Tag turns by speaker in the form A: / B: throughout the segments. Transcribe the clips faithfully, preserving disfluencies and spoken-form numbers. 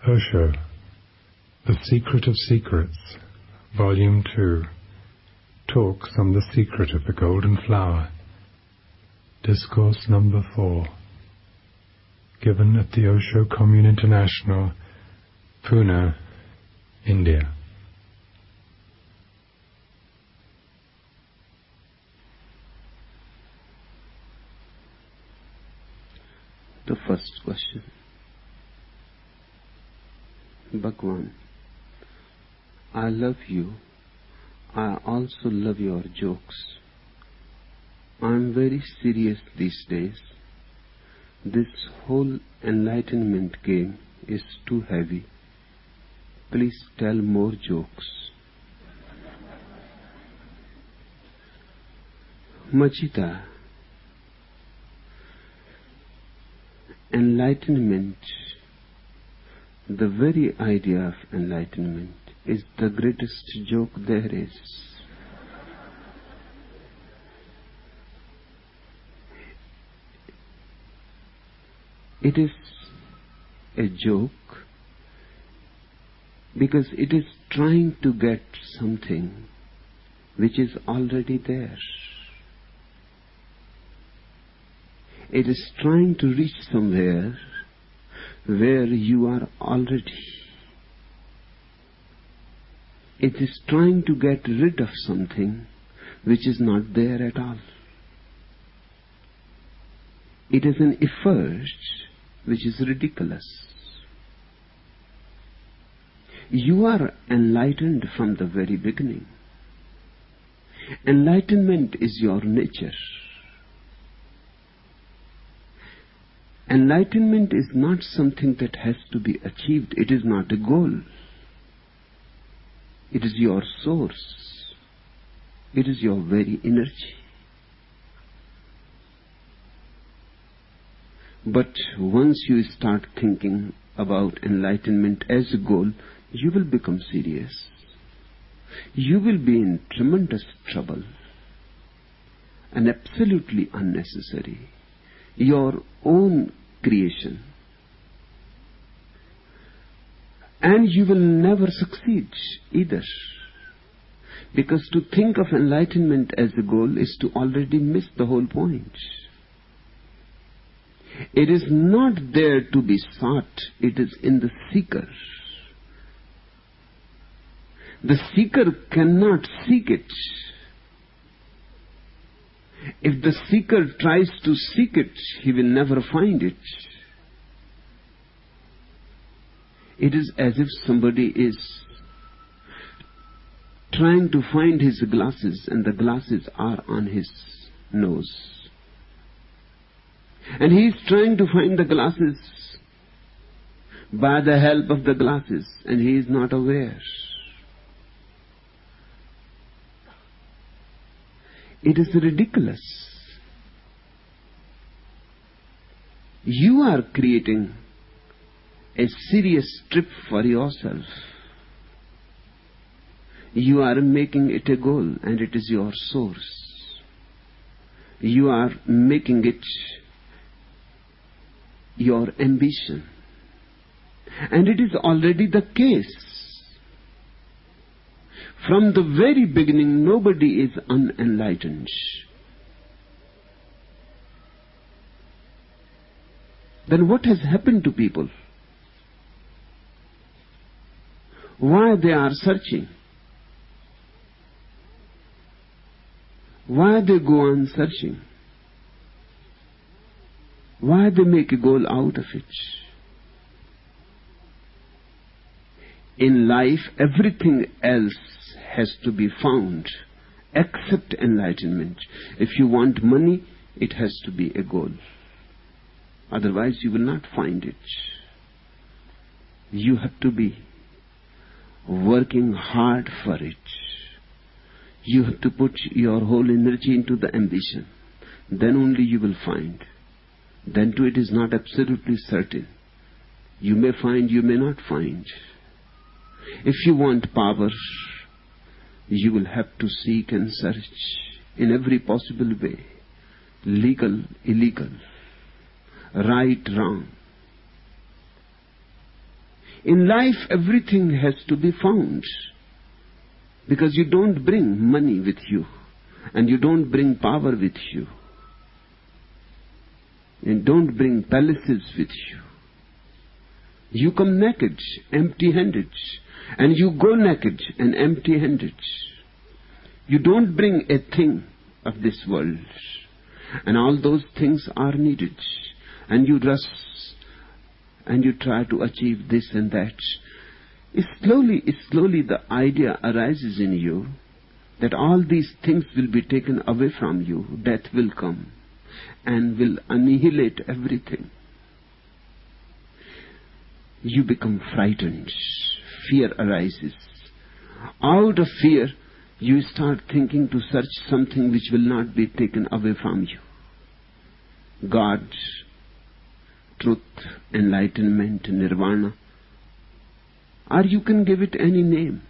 A: Osho, The Secret of Secrets, Volume two, Talks on the Secret of the Golden Flower, Discourse Number four, given at the Osho Commune International, Pune, India.
B: The first question. Bhagwan, I love you. I also love your jokes. I am very serious these days. This whole enlightenment game is too heavy. Please tell more jokes. Machita, enlightenment, the very idea of enlightenment is the greatest joke there is. It is a joke because it is trying to get something which is already there. It is trying to reach somewhere where you are already. It is trying to get rid of something which is not there at all. It is an effort which is ridiculous. You are enlightened from the very beginning. Enlightenment is your nature. Enlightenment is not something that has to be achieved. It is not a goal. It is your source. It is your very energy. But once you start thinking about enlightenment as a goal, you will become serious. You will be in tremendous trouble and absolutely unnecessary. Your own creation. And you will never succeed either. Because to think of enlightenment as a goal is to already miss the whole point. It is not there to be sought, it is in the seeker. The seeker cannot seek it. If the seeker tries to seek it, he will never find it. It is as if somebody is trying to find his glasses and the glasses are on his nose. And he is trying to find the glasses by the help of the glasses and he is not aware. It is ridiculous. You are creating a serious trip for yourself. You are making it a goal and it is your source. You are making it your ambition. And it is already the case. From the very beginning, nobody is unenlightened. Then what has happened to people? Why they are searching? Why they go on searching? Why they make a goal out of it? In life, everything else has to be found except enlightenment. If you want money, it has to be a goal. Otherwise, you will not find it. You have to be working hard for it. You have to put your whole energy into the ambition. Then only you will find. Then too it is not absolutely certain. You may find, you may not find. If you want power, you will have to seek and search in every possible way. Legal, illegal, right, wrong. In life, everything has to be found. Because you don't bring money with you. And you don't bring power with you. And don't bring palaces with you. You come naked, empty-handed. And you go naked and empty-handed. You don't bring a thing of this world. And all those things are needed. And you rush and you try to achieve this and that. Slowly, slowly the idea arises in you that all these things will be taken away from you. Death will come and will annihilate everything. You become frightened. Fear arises. Out of fear, you start thinking to search something which will not be taken away from you. God, truth, enlightenment, nirvana, or you can give it any name.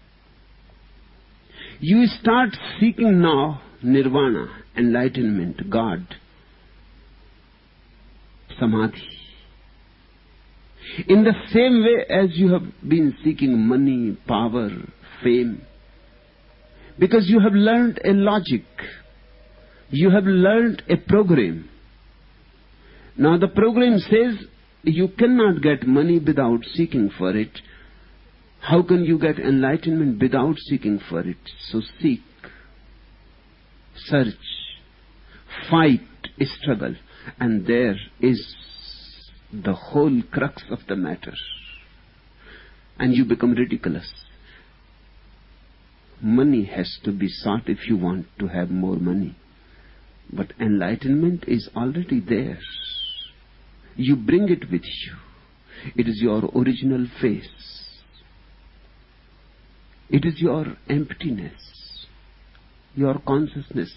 B: You start seeking now nirvana, enlightenment, God, samadhi. In the same way as you have been seeking money, power, fame, because you have learned a logic, you have learned a program. Now the program says you cannot get money without seeking for it. How can you get enlightenment without seeking for it? So seek, search, fight, struggle, and there is the whole crux of the matter. And you become ridiculous. Money has to be sought if you want to have more money. But enlightenment is already there. You bring it with you. It is your original face. It is your emptiness, your consciousness.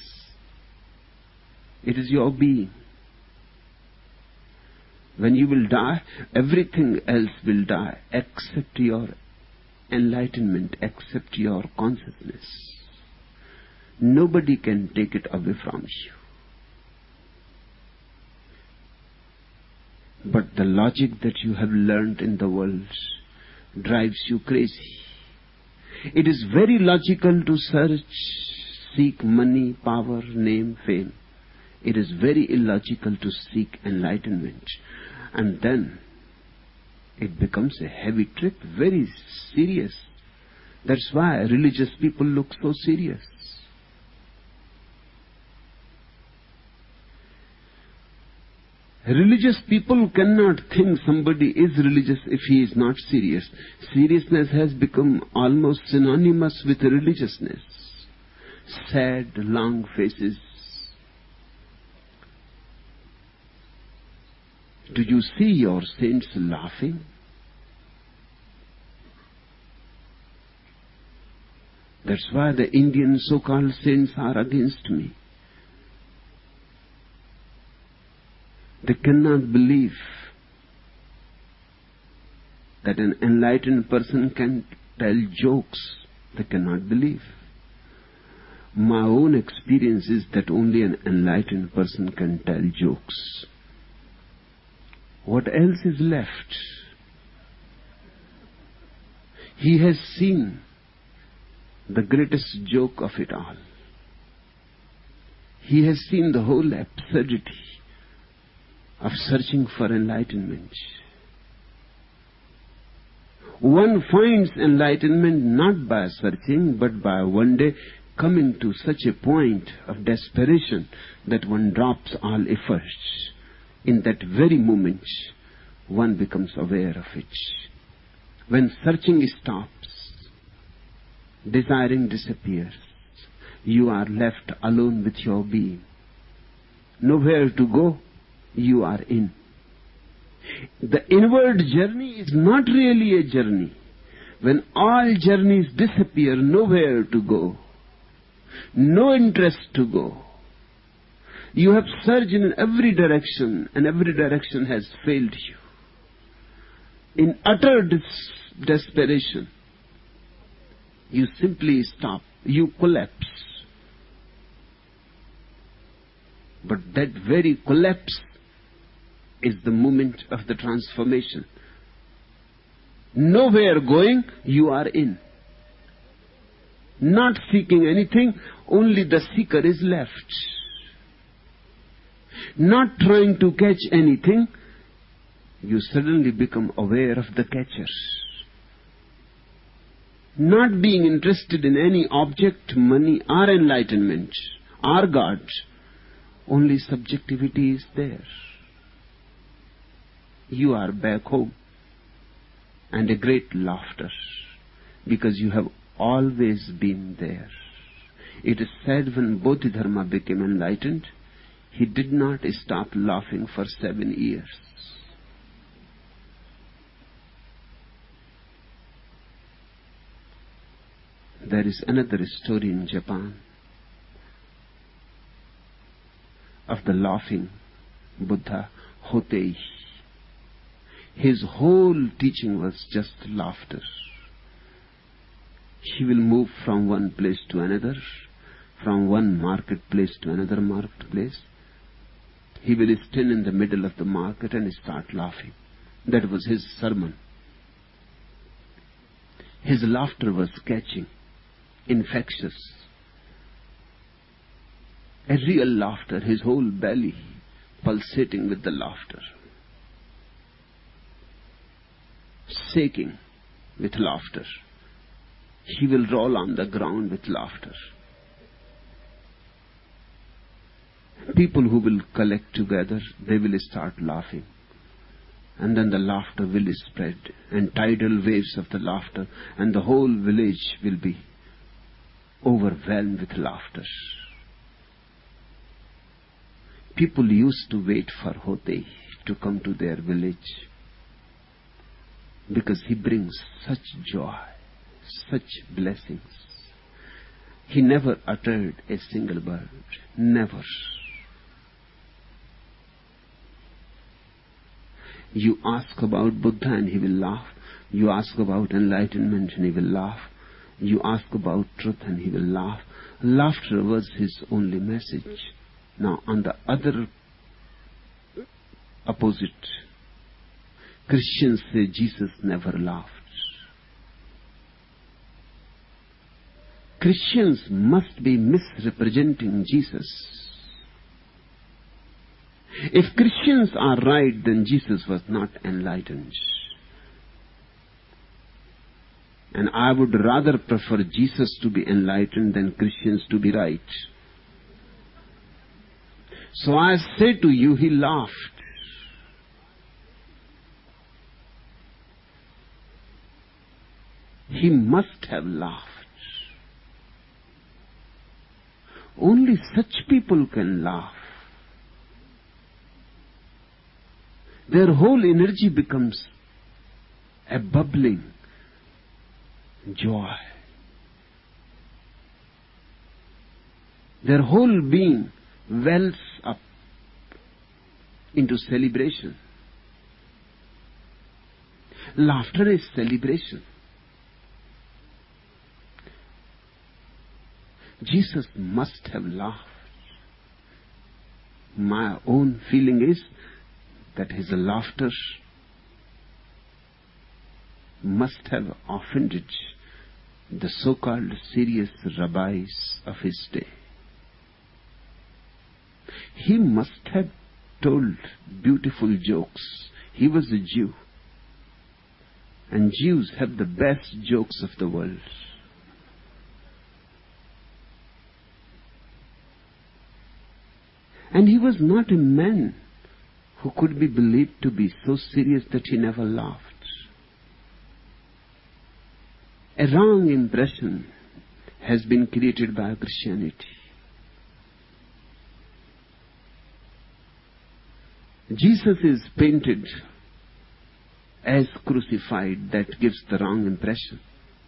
B: It is your being. When you will die, everything else will die except your enlightenment, except your consciousness. Nobody can take it away from you. But the logic that you have learned in the world drives you crazy. It is very logical to search, seek money, power, name, fame. It is very illogical to seek enlightenment. And then it becomes a heavy trip, very serious. That's why religious people look so serious. Religious people cannot think somebody is religious if he is not serious. Seriousness has become almost synonymous with religiousness. Sad, long faces. Do you see your saints laughing? That's why the Indian so-called saints are against me. They cannot believe that an enlightened person can tell jokes. They cannot believe. My own experience is that only an enlightened person can tell jokes. What else is left? He has seen the greatest joke of it all. He has seen the whole absurdity of searching for enlightenment. One finds enlightenment not by searching, but by one day coming to such a point of desperation that one drops all efforts. In that very moment, one becomes aware of it. When searching stops, desiring disappears. You are left alone with your being. Nowhere to go, you are in. The inward journey is not really a journey. When all journeys disappear, nowhere to go, no interest to go. You have searched in every direction, and every direction has failed you. In utter des- desperation, you simply stop, you collapse. But that very collapse is the moment of the transformation. Nowhere going, you are in. Not seeking anything, only the seeker is left. Not trying to catch anything, you suddenly become aware of the catcher. Not being interested in any object, money, or enlightenment, or God, only subjectivity is there. You are back home, and a great laughter, because you have always been there. It is said when Bodhidharma became enlightened, he did not stop laughing for seven years. There is another story in Japan of the laughing Buddha, Hotei. His whole teaching was just laughter. He will move from one place to another, from one marketplace to another marketplace. He will stand in the middle of the market and start laughing. That was his sermon. His laughter was catching, infectious. A real laughter, his whole belly pulsating with the laughter, shaking with laughter. He will roll on the ground with laughter. People who will collect together, they will start laughing. And then the laughter will spread, and tidal waves of the laughter, and the whole village will be overwhelmed with laughter. People used to wait for Hotei to come to their village, because he brings such joy, such blessings. He never uttered a single word. Never. You ask about Buddha and he will laugh. You ask about enlightenment and he will laugh. You ask about truth and he will laugh. Laughter was his only message. Now, on the other opposite, Christians say Jesus never laughed. Christians must be misrepresenting Jesus. If Christians are right, then Jesus was not enlightened. And I would rather prefer Jesus to be enlightened than Christians to be right. So I say to you, he laughed. He must have laughed. Only such people can laugh. Their whole energy becomes a bubbling joy. Their whole being wells up into celebration. Laughter is celebration. Jesus must have laughed. My own feeling is that his laughter must have offended the so-called serious rabbis of his day. He must have told beautiful jokes. He was a Jew. And Jews have the best jokes of the world. And he was not a man who could be believed to be so serious that he never laughed. A wrong impression has been created by Christianity. Jesus is painted as crucified. That gives the wrong impression.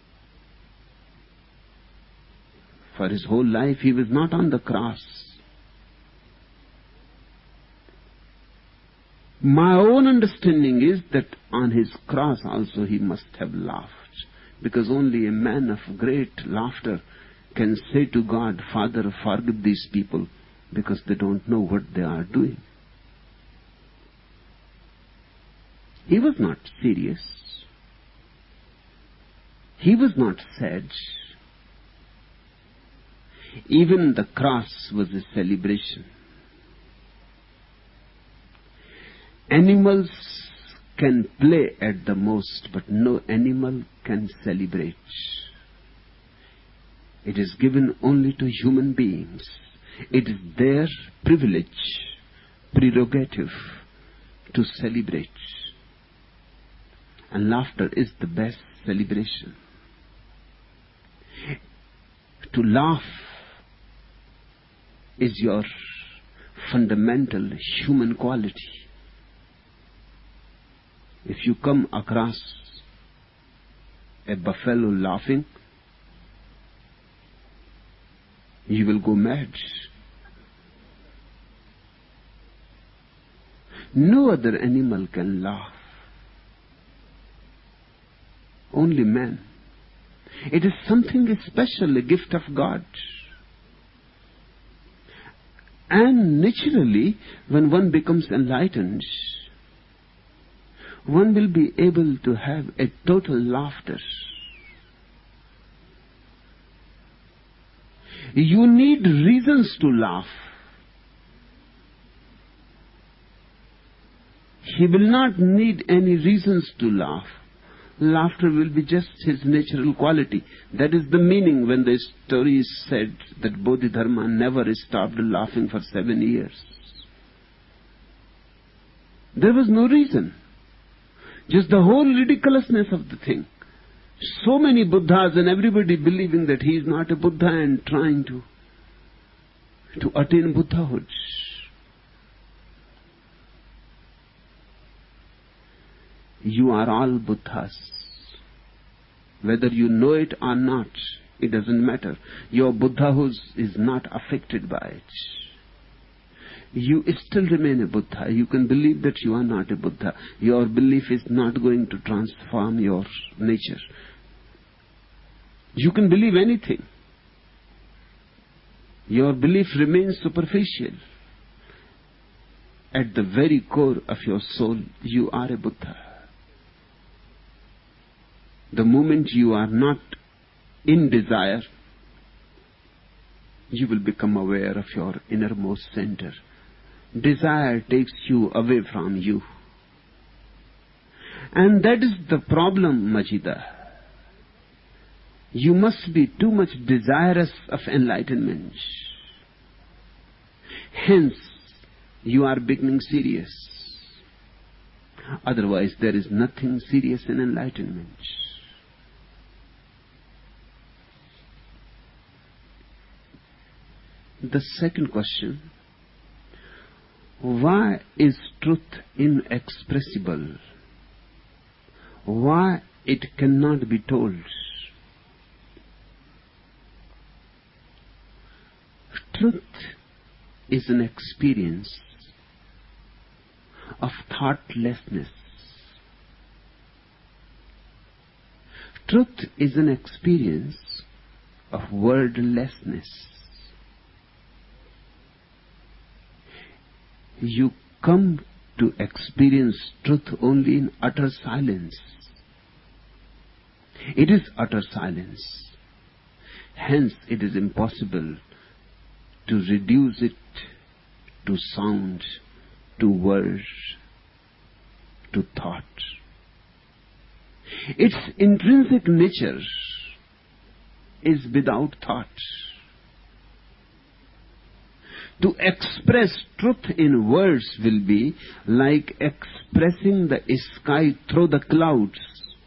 B: For his whole life he was not on the cross. My own understanding is that on his cross also he must have laughed, because only a man of great laughter can say to God, Father, forgive these people, because they don't know what they are doing. He was not serious. He was not sad. Even the cross was a celebration. Animals can play at the most, but no animal can celebrate. It is given only to human beings. It is their privilege, prerogative to celebrate. And laughter is the best celebration. To laugh is your fundamental human quality. If you come across a buffalo laughing, you will go mad. No other animal can laugh. Only man. It is something special, a gift of God. And naturally, when one becomes enlightened, one will be able to have a total laughter. You need reasons to laugh. He will not need any reasons to laugh. Laughter will be just his natural quality. That is the meaning when the story is said that Bodhidharma never stopped laughing for seven years. There was no reason. Just the whole ridiculousness of the thing. So many Buddhas and everybody believing that he is not a Buddha and trying to, to attain Buddhahood. You are all Buddhas. Whether you know it or not, it doesn't matter. Your Buddhahood is not affected by it. You still remain a Buddha. You can believe that you are not a Buddha. Your belief is not going to transform your nature. You can believe anything. Your belief remains superficial. At the very core of your soul, you are a Buddha. The moment you are not in desire, you will become aware of your innermost center. Desire takes you away from you. And that is the problem, Majida. You must be too much desirous of enlightenment. Hence, you are becoming serious. Otherwise, there is nothing serious in enlightenment. The second question, why is truth inexpressible? Why it cannot be told? Truth is an experience of thoughtlessness. Truth is an experience of wordlessness. You come to experience truth only in utter silence. It is utter silence. Hence, it is impossible to reduce it to sound, to word, to thought. Its intrinsic nature is without thought. To express truth in words will be like expressing the sky through the clouds.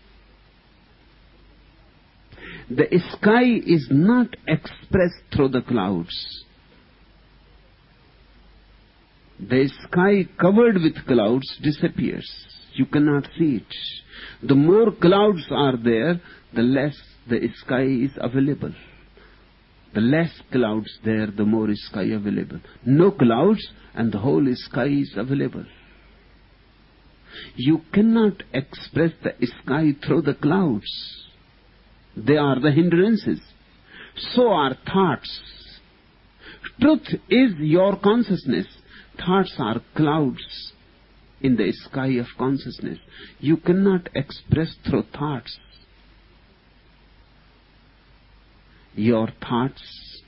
B: The sky is not expressed through the clouds. The sky covered with clouds disappears. You cannot see it. The more clouds are there, the less the sky is available. The less clouds there, the more sky available. No clouds and the whole sky is available. You cannot express the sky through the clouds. They are the hindrances. So are thoughts. Truth is your consciousness. Thoughts are clouds in the sky of consciousness. You cannot express through thoughts. your thoughts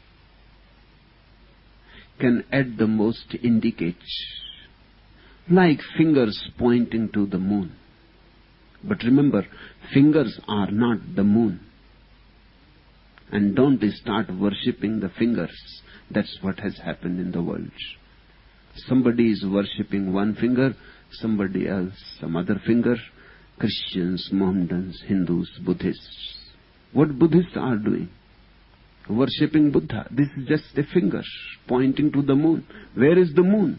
B: can at the most indicate, like fingers pointing to the moon. But remember, fingers are not the moon. And don't start worshipping the fingers. That's what has happened in the world. Somebody is worshipping one finger, somebody else some other finger. Christians, Mohammedans, Hindus, Buddhists. What Buddhists are doing? Worshipping Buddha. This is just a finger pointing to the moon. Where is the moon?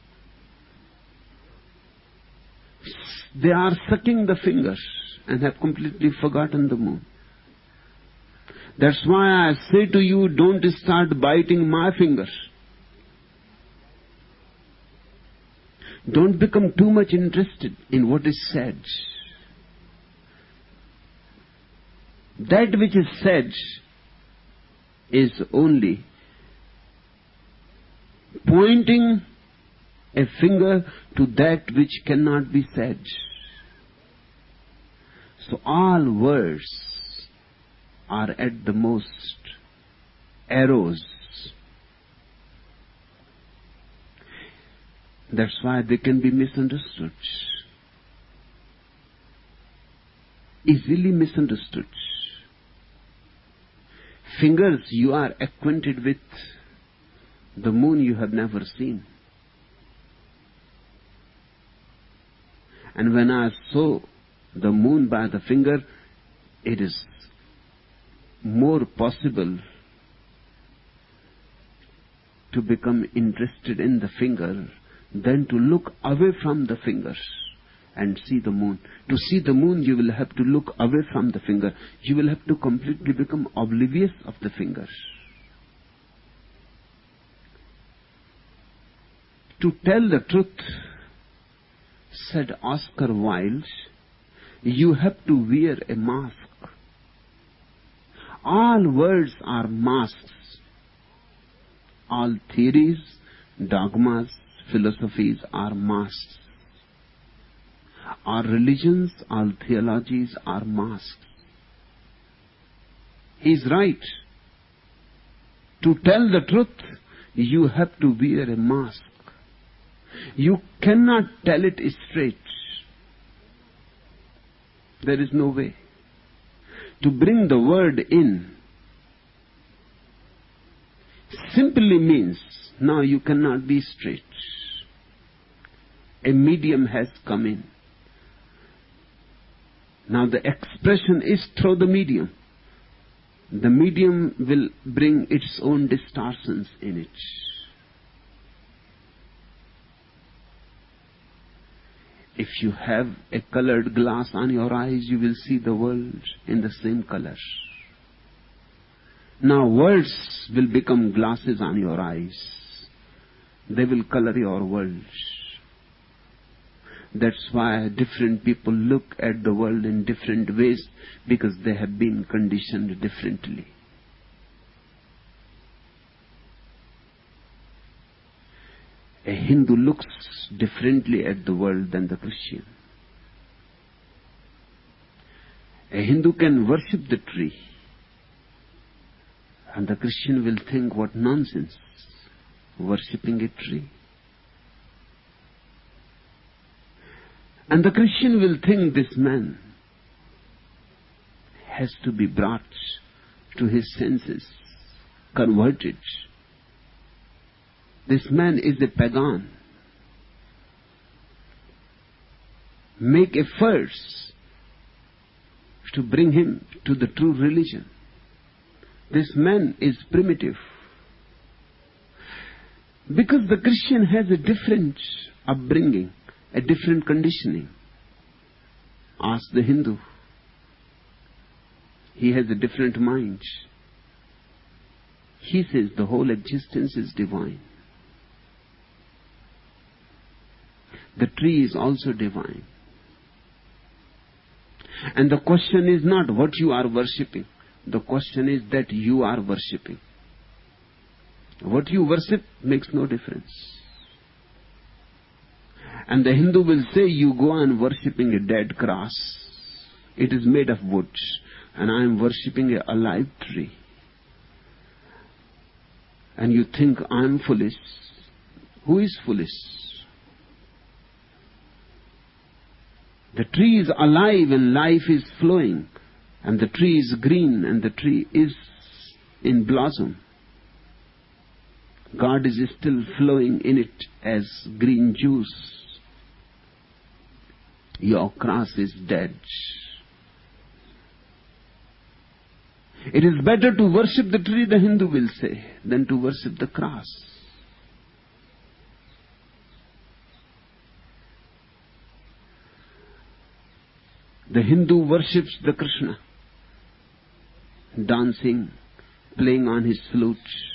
B: They are sucking the fingers and have completely forgotten the moon. That's why I say to you, don't start biting my fingers. Don't become too much interested in what is said. That which is said is only pointing a finger to that which cannot be said. So all words are at the most arrows. That's why they can be misunderstood. Easily misunderstood. Fingers you are acquainted with, the moon you have never seen. And when I saw the moon by the finger, it is more possible to become interested in the finger than to look away from the fingers and see the moon. To see the moon, you will have to look away from the finger. You will have to completely become oblivious of the fingers. To tell the truth, said Oscar Wilde, you have to wear a mask. All words are masks. All theories, dogmas, philosophies are masks. All religions, all theologies are masks. He's right. To tell the truth, you have to wear a mask. You cannot tell it straight. There is no way. To bring the word in simply means now you cannot be straight. A medium has come in. Now the expression is through the medium. The medium will bring its own distortions in it. If you have a colored glass on your eyes, you will see the world in the same color. Now words will become glasses on your eyes. They will color your world. That's why different people look at the world in different ways, because they have been conditioned differently. A Hindu looks differently at the world than the Christian. A Hindu can worship the tree, and the Christian will think, what nonsense, worshipping a tree. And the Christian will think, this man has to be brought to his senses, converted. This man is a pagan. Make efforts to bring him to the true religion. This man is primitive. Because the Christian has a different upbringing, a different conditioning. Ask the Hindu. He has a different mind. He says the whole existence is divine. The tree is also divine. And the question is not what you are worshipping. The question is that you are worshipping. What you worship makes no difference. And the Hindu will say, you go on worshipping a dead cross. It is made of wood. And I am worshipping a alive tree. and you think I'm foolish, who is foolish? The tree is alive and life is flowing, and the tree is green and the tree is in blossom. God is still flowing in it as green juice. Your grass is dead. It is better to worship the tree, the Hindu will say, than to worship the grass. The Hindu worships the Krishna, dancing, playing on his flute.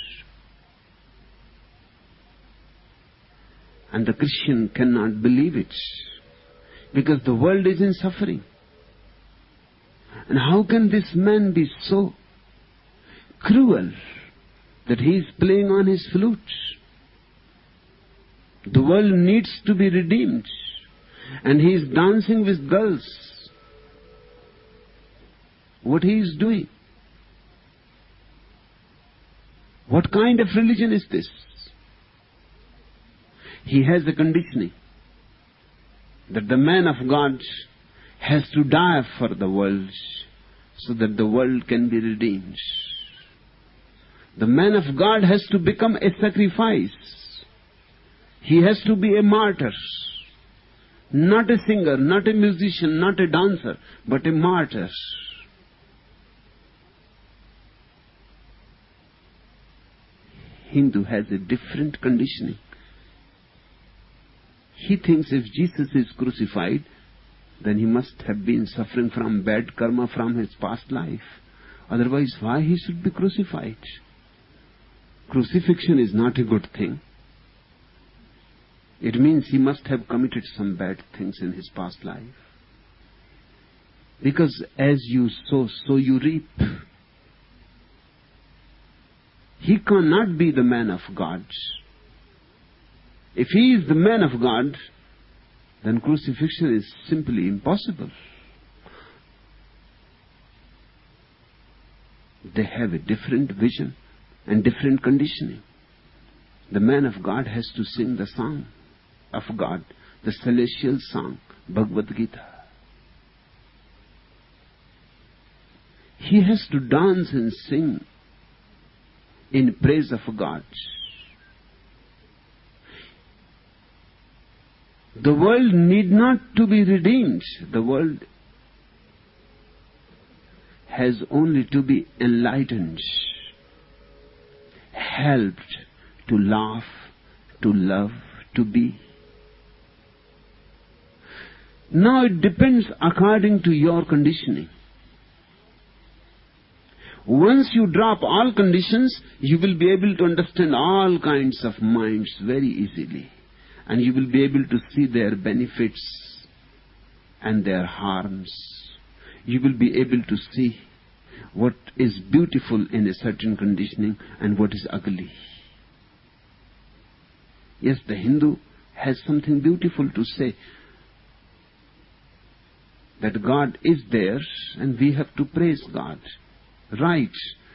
B: And the Christian cannot believe it, because the world is in suffering. And how can this man be so cruel that he is playing on his flute? The world needs to be redeemed, and he is dancing with girls. What he is doing? What kind of religion is this? He has a conditioning that the man of God has to die for the world so that the world can be redeemed. The man of God has to become a sacrifice. He has to be a martyr. Not a singer, not a musician, not a dancer, but a martyr. Hindu has a different conditioning. He thinks if Jesus is crucified, then he must have been suffering from bad karma from his past life. Otherwise, why he should be crucified? Crucifixion is not a good thing. It means he must have committed some bad things in his past life. Because as you sow, so you reap. He cannot be the man of God. If he is the man of God, then crucifixion is simply impossible. They have a different vision and different conditioning. The man of God has to sing the song of God, the celestial song, Bhagavad Gita. He has to dance and sing in praise of God. The world need not to be redeemed. The world has only to be enlightened, helped to laugh, to love, to be. Now it depends according to your conditioning. Once you drop all conditions, you will be able to understand all kinds of minds very easily. And you will be able to see their benefits and their harms. You will be able to see what is beautiful in a certain conditioning and what is ugly. Yes, the Hindu has something beautiful to say. That God is there and we have to praise God. Right.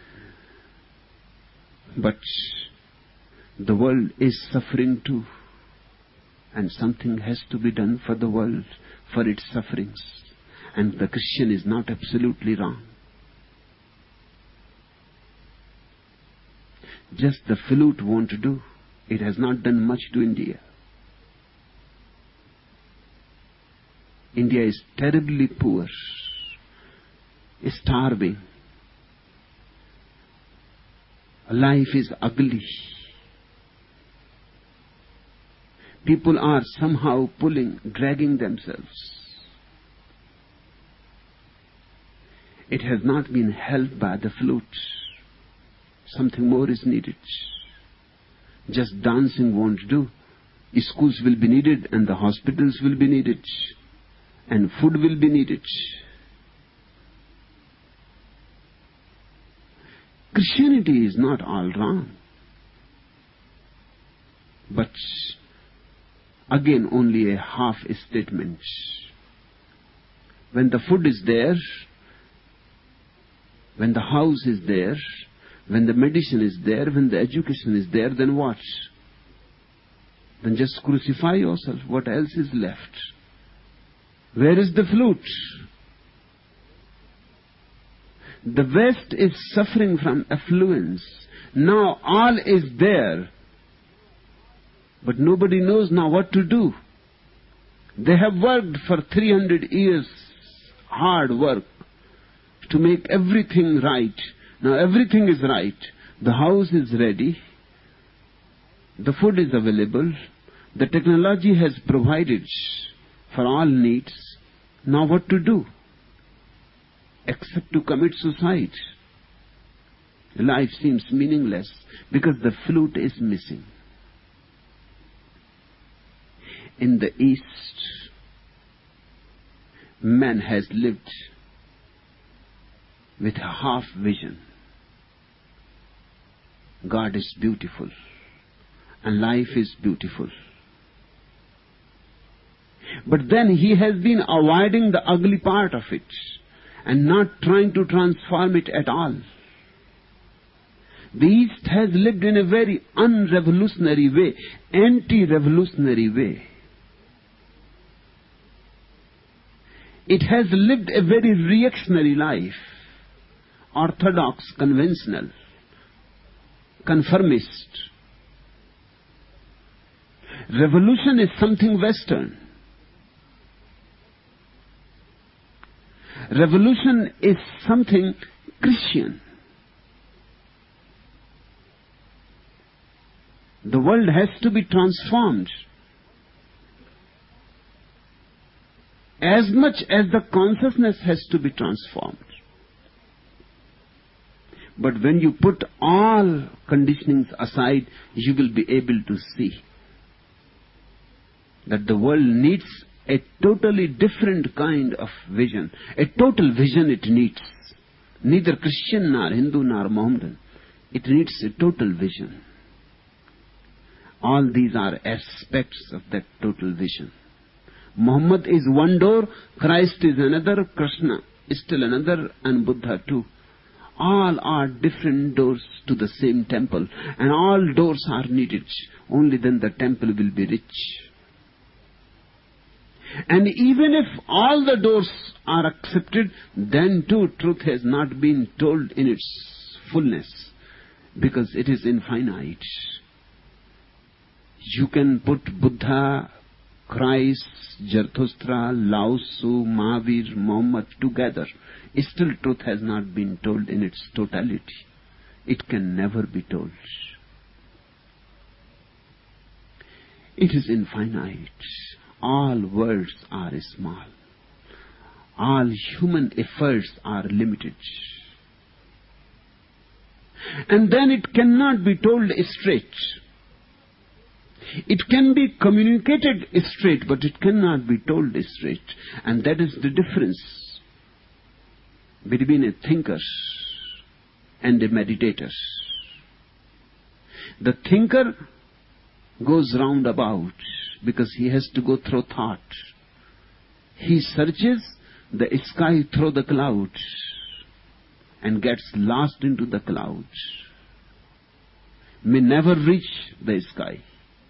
B: But the world is suffering too. And something has to be done for the world, for its sufferings. And the Christian is not absolutely wrong. Just the flute won't do. It has not done much to India. India is terribly poor, starving. Life is ugly. People are somehow pulling, dragging themselves. It has not been helped by the flute. Something more is needed. Just dancing won't do. Schools will be needed and the hospitals will be needed. And food will be needed. Christianity is not all wrong. But again, only a half statement. When the food is there, when the house is there, When the medicine is there, when the education is there, then what? Then just crucify yourself. What else is left? Where is the flute? The West is suffering from affluence. Now all is there, but nobody knows now what to do. They have worked for three hundred years, hard work, to make everything right. Now everything is right. The house is ready. The food is available. The technology has provided for all needs. Now what to do? Except to commit suicide. Life seems meaningless because the flute is missing. In the East, man has lived with a half vision. God is beautiful and life is beautiful. But then he has been avoiding the ugly part of it and not trying to transform it at all. The East has lived in a very unrevolutionary way, anti-revolutionary way. It has lived a very reactionary life, orthodox, conventional, conformist. Revolution is something Western. Revolution is something Christian. The world has to be transformed. As much as the consciousness has to be transformed. But when you put all conditionings aside, you will be able to see that the world needs a totally different kind of vision. A total vision it needs. Neither Christian nor Hindu nor Mohammedan. It needs a total vision. All these are aspects of that total vision. Muhammad is one door, Christ is another, Krishna is still another, and Buddha too. All are different doors to the same temple, and all doors are needed. Only then the temple will be rich. And even if all the doors are accepted, then too truth has not been told in its fullness, because it is infinite. You can put Buddha, Christ, Zarathustra, Lao Tzu, Mahavir, Muhammad together. Still truth has not been told in its totality. It can never be told. It is infinite. All words are small. All human efforts are limited. And then it cannot be told straight. It can be communicated straight, but it cannot be told straight. And that is the difference between a thinker and a meditator. The thinker goes round about because he has to go through thought. He searches the sky through the clouds and gets lost into the clouds. May never reach the sky.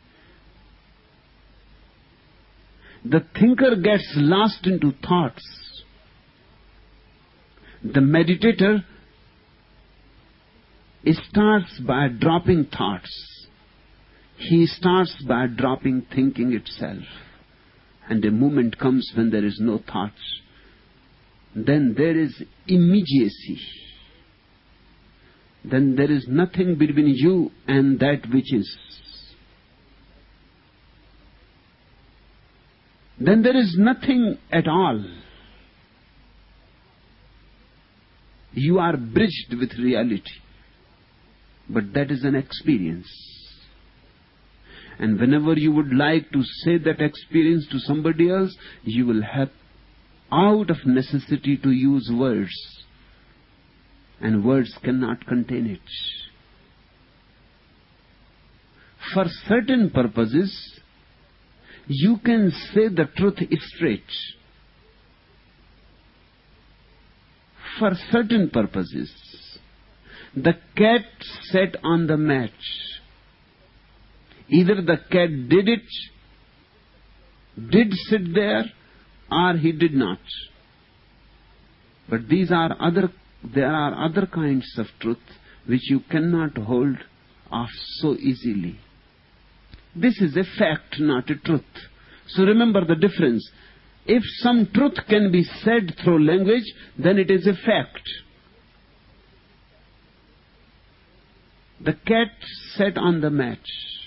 B: The thinker gets lost into thoughts. The meditator starts by dropping thoughts. He starts by dropping thinking itself. And a moment comes when there is no thoughts. Then there is immediacy. Then there is nothing between you and that which is. Then there is nothing at all. You are bridged with reality. But that is an experience. And whenever you would like to say that experience to somebody else, you will have out of necessity to use words. And words cannot contain it. For certain purposes, you can say the truth straight. For certain purposes. The cat sat on the mat. Either the cat did it, did sit there, or he did not. But these are other, there are other kinds of truth which you cannot hold off so easily. This is a fact, not a truth. So remember the difference. If some truth can be said through language, then it is a fact. The cat sat on the mat.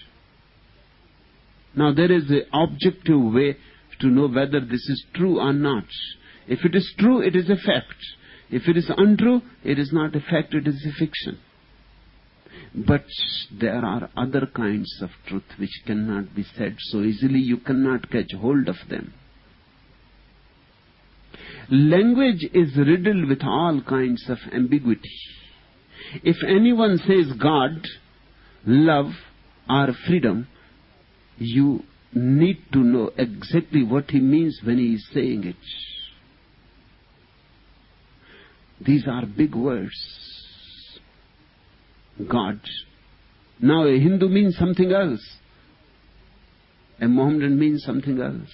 B: Now there is an objective way to know whether this is true or not. If it is true, it is a fact. If it is untrue, it is not a fact, it is a fiction. But there are other kinds of truth which cannot be said so easily. You cannot catch hold of them. Language is riddled with all kinds of ambiguity. If anyone says God, love, or freedom, you need to know exactly what he means when he is saying it. These are big words. God. Now a Hindu means something else. A Mohammedan means something else.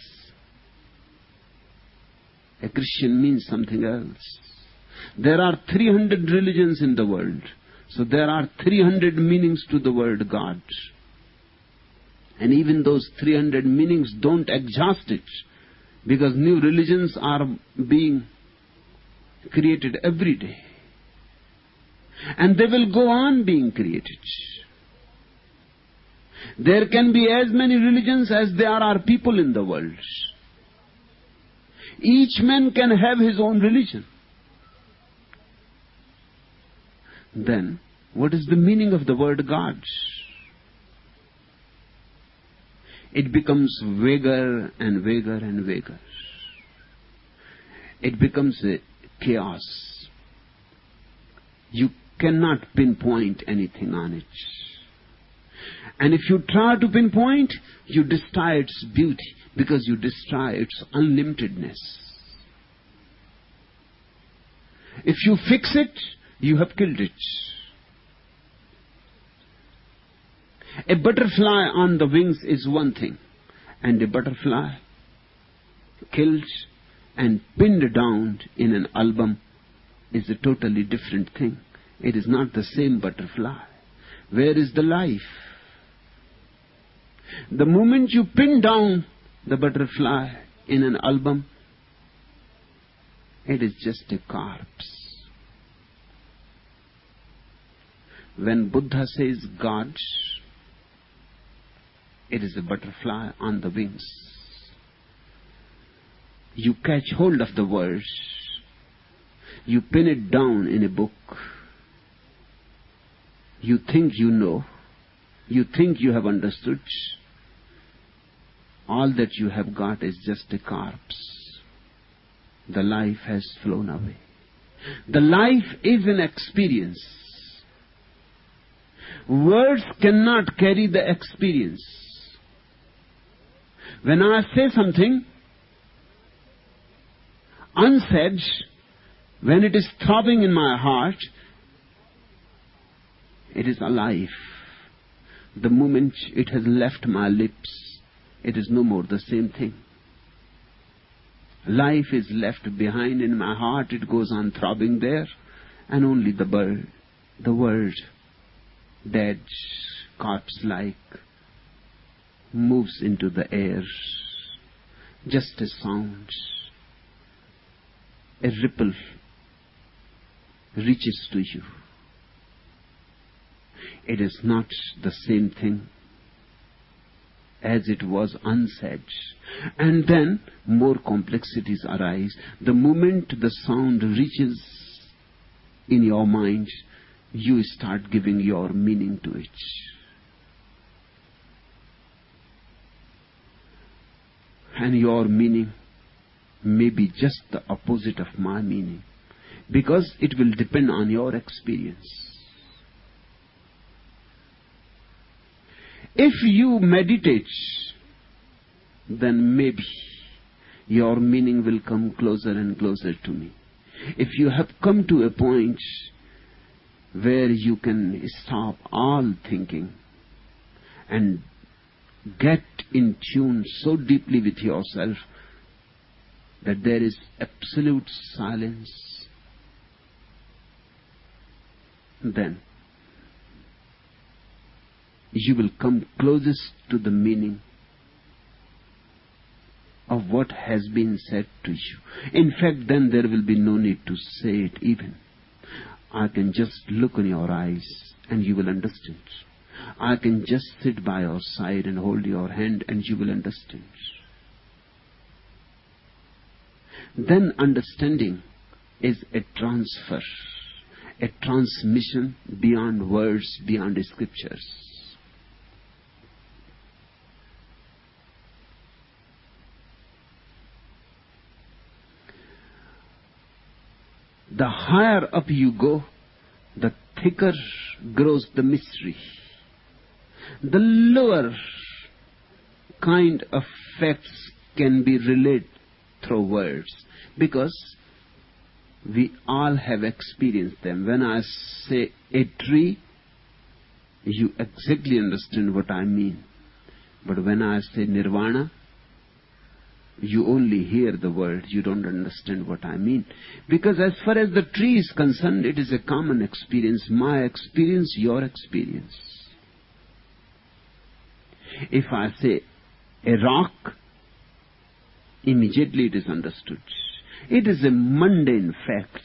B: A Christian means something else. There are three hundred religions in the world. So there are three hundred meanings to the word God. And even those three hundred meanings don't exhaust it. Because new religions are being created every day. And they will go on being created. There can be as many religions as there are people in the world. Each man can have his own religion. Then, what is the meaning of the word God? It becomes vaguer and vaguer and vaguer. It becomes a chaos. You cannot pinpoint anything on it. And if you try to pinpoint, you destroy its beauty because you destroy its unlimitedness. If you fix it, you have killed it. A butterfly on the wings is one thing, and a butterfly killed and pinned down in an album is a totally different thing. It is not the same butterfly. Where is the life? The moment you pin down the butterfly in an album, it is just a corpse. When Buddha says God, it is a butterfly on the wings. You catch hold of the words. You pin it down in a book. You think you know. You think you have understood. All that you have got is just a corpse. The life has flown away. The life is an experience. Words cannot carry the experience. When I say something unsaid, when it is throbbing in my heart, it is alive. The moment it has left my lips, it is no more the same thing. Life is left behind in my heart, it goes on throbbing there, and only the bird, the word, dead, corpse-like, moves into the air. Just a sound, a ripple reaches to you. It is not the same thing as it was unsaid. And then more complexities arise. The moment the sound reaches in your mind, you start giving your meaning to it. And your meaning may be just the opposite of my meaning, because it will depend on your experience. If you meditate, then maybe your meaning will come closer and closer to me. If you have come to a point where you can stop all thinking and get in tune so deeply with yourself that there is absolute silence, then you will come closest to the meaning of what has been said to you. In fact, then there will be no need to say it even. I can just look in your eyes and you will understand. I can just sit by your side and hold your hand and you will understand. Then understanding is a transfer, a transmission beyond words, beyond scriptures. The higher up you go, the thicker grows the mystery. The lower kind of facts can be relayed through words, because we all have experienced them. When I say a tree, you exactly understand what I mean. But when I say nirvana, you only hear the word, you don't understand what I mean. Because as far as the tree is concerned, it is a common experience. My experience, your experience. If I say a rock, immediately it is understood. It is a mundane fact.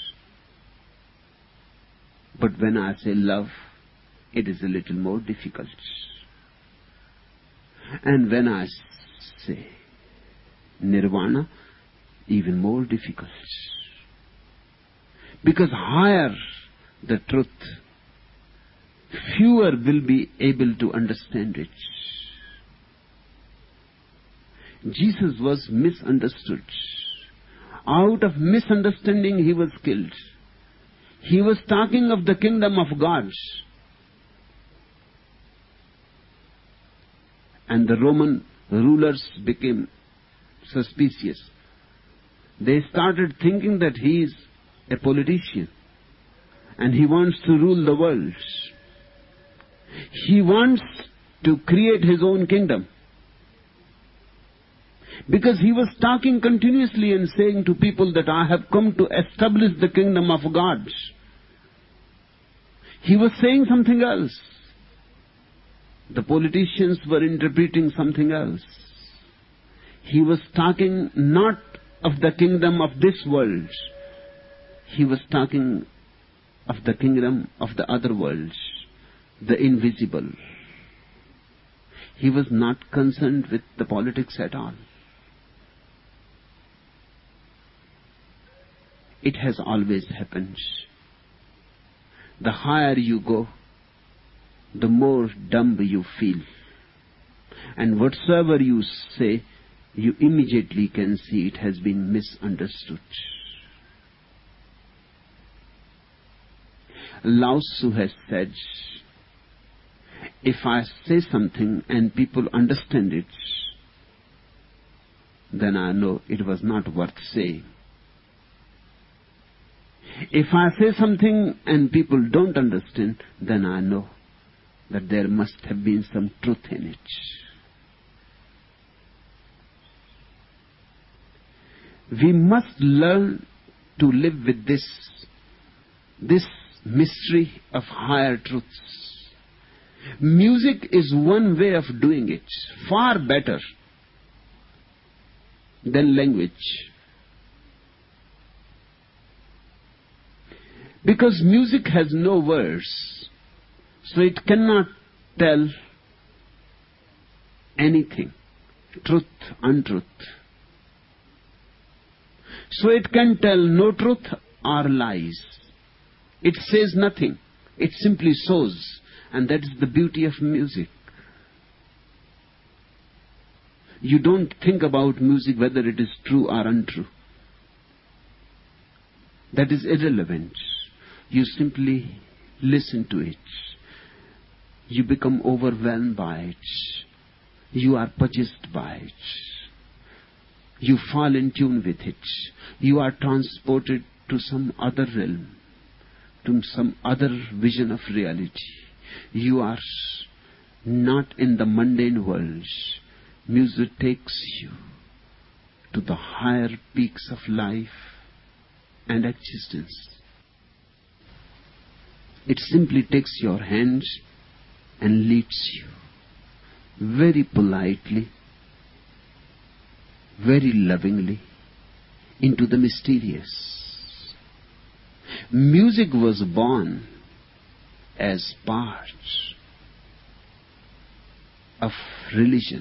B: But when I say love, it is a little more difficult. And when I say nirvana, even more difficult. Because higher the truth, fewer will be able to understand it. Jesus was misunderstood. Out of misunderstanding he was killed. He was talking of the kingdom of God. And the Roman rulers became suspicious. They started thinking that he is a politician and he wants to rule the world. He wants to create his own kingdom. Because he was talking continuously and saying to people that I have come to establish the kingdom of God. He was saying something else. The politicians were interpreting something else. He was talking not of the kingdom of this world. He was talking of the kingdom of the other world, the invisible. He was not concerned with the politics at all. It has always happened. The higher you go, the more dumb you feel. And whatsoever you say, you immediately can see it has been misunderstood. Lao Tzu has said, if I say something and people understand it, then I know it was not worth saying. If I say something and people don't understand, then I know that there must have been some truth in it. We must learn to live with this, this mystery of higher truths. Music is one way of doing it, far better than language. Because music has no words, so it cannot tell anything, truth, untruth. So it can tell no truth or lies. It says nothing. It simply shows. And that is the beauty of music. You don't think about music whether it is true or untrue. That is irrelevant. You simply listen to it. You become overwhelmed by it. You are possessed by it. You fall in tune with it. You are transported to some other realm, to some other vision of reality. You are not in the mundane world. Music takes you to the higher peaks of life and existence. It simply takes your hand and leads you very politely, very lovingly into the mysterious. Music was born as part of religion.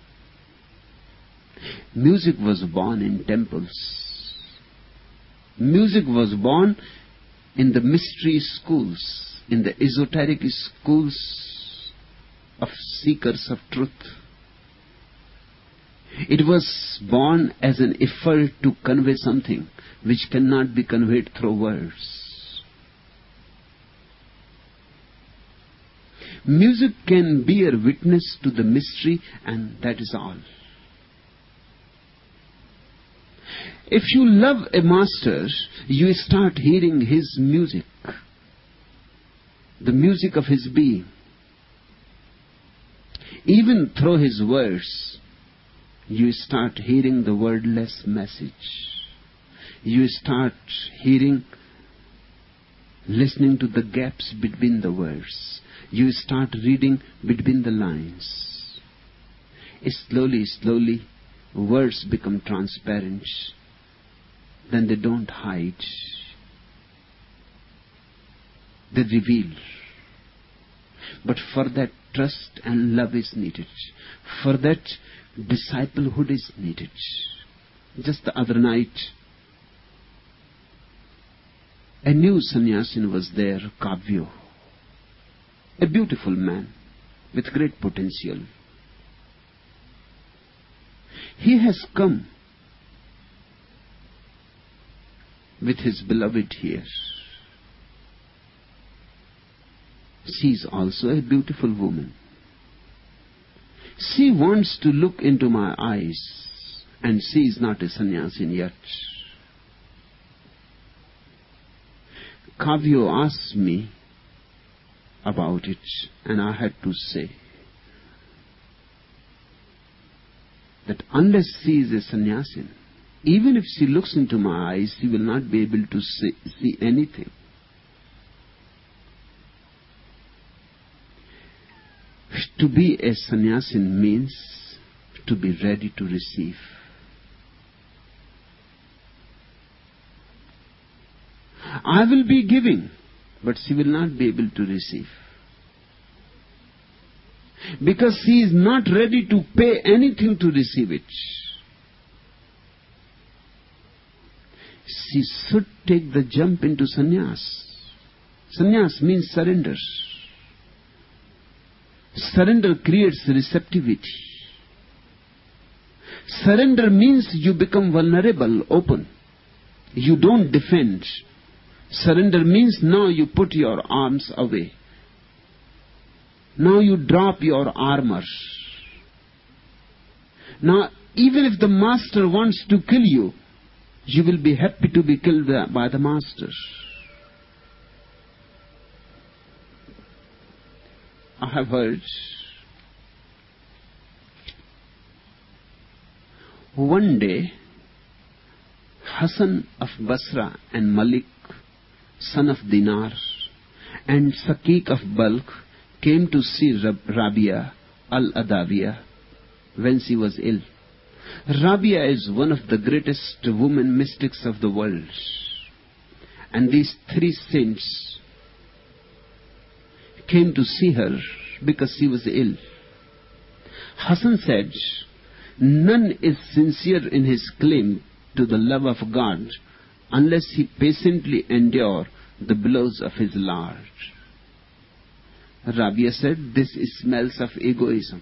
B: Music was born in temples. Music was born in the mystery schools, in the esoteric schools of seekers of truth. It was born as an effort to convey something which cannot be conveyed through words. Music can bear witness to the mystery, and that is all. If you love a master, you start hearing his music, the music of his being. Even through his words, you start hearing the wordless message. You start hearing, listening to the gaps between the words. You start reading between the lines. Slowly, slowly, words become transparent. Then they don't hide. They reveal. But for that, trust and love is needed. For that, disciplehood is needed. Just the other night, a new sannyasin was there, Kavyo. A beautiful man with great potential. He has come with his beloved here. She is also a beautiful woman. She wants to look into my eyes, and she is not a sannyasin yet. Kavyo asked me about it, and I had to say that unless she is a sannyasin, even if she looks into my eyes, she will not be able to see, see anything. To be a sannyasin means to be ready to receive. I will be giving, but she will not be able to receive. Because she is not ready to pay anything to receive it. She should take the jump into sannyas. Sannyas means surrender. Surrender creates receptivity. Surrender means you become vulnerable, open. You don't defend. Surrender means now you put your arms away. Now you drop your armor. Now, even if the master wants to kill you, you will be happy to be killed by the master. I have heard one day Hassan of Basra and Malik, son of Dinar, and Sakik of Balkh came to see Rabia al-Adawiyah when she was ill. Rabia is one of the greatest women mystics of the world. And these three saints came to see her because she was ill. Hassan said, none is sincere in his claim to the love of God unless he patiently endure the blows of his Lord. Rabia said, this smells of egoism.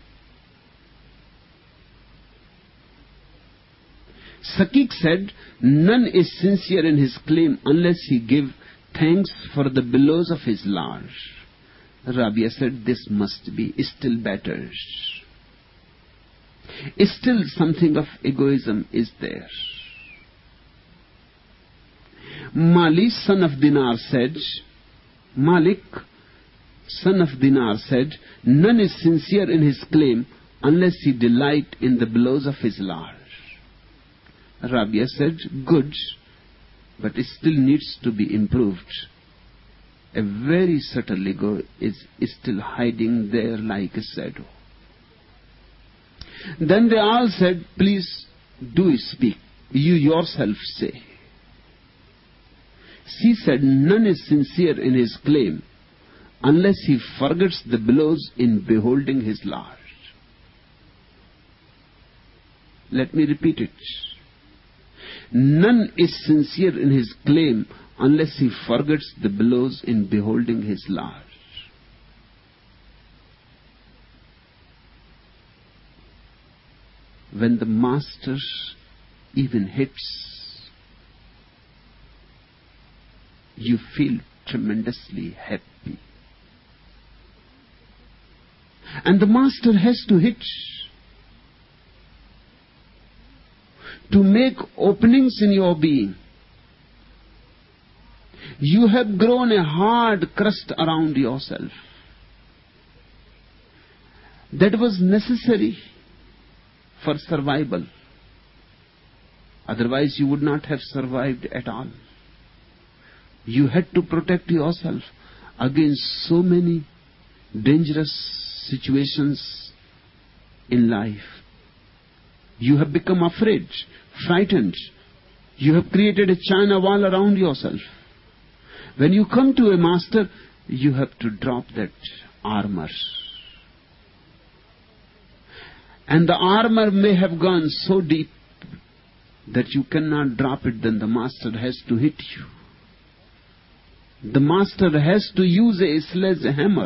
B: Sakik said, none is sincere in his claim unless he give thanks for the blows of his Lord. Rabia said, this must be still better. Still something of egoism is there. Mali, son of Dinar, said, Malik, son of Dinar, said, none is sincere in his claim unless he delight in the blows of his Lord. Rabia said, good, but it still needs to be improved. A very subtle ego is, is still hiding there like a shadow. Then they all said, please do speak. You yourself say. She said, none is sincere in his claim unless he forgets the blows in beholding his Lord. Let me repeat it. None is sincere in his claim unless he forgets the blows in beholding his Lord. When the master even hits, you feel tremendously happy. And the master has to hit to make openings in your being. You have grown a hard crust around yourself. That was necessary for survival. Otherwise you would not have survived at all. You had to protect yourself against so many dangerous situations in life. You have become afraid, frightened. You have created a China wall around yourself. When you come to a master, you have to drop that armor. And the armor may have gone so deep that you cannot drop it, then the master has to hit you. The master has to use a sledgehammer.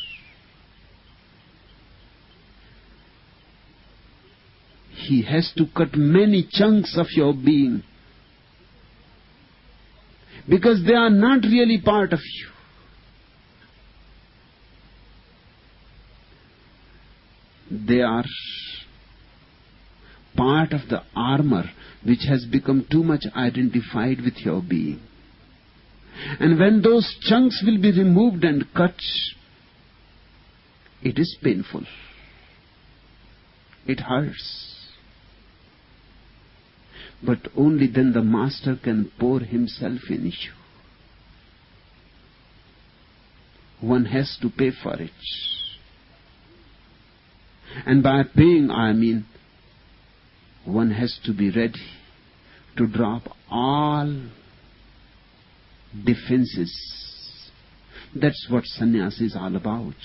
B: He has to cut many chunks of your being, because they are not really part of you. They are part of the armor which has become too much identified with your being. And when those chunks will be removed and cut, it is painful. It hurts. But only then the master can pour himself in you. One has to pay for it. And by paying, I mean one has to be ready to drop all defenses. That's what sannyas is all about.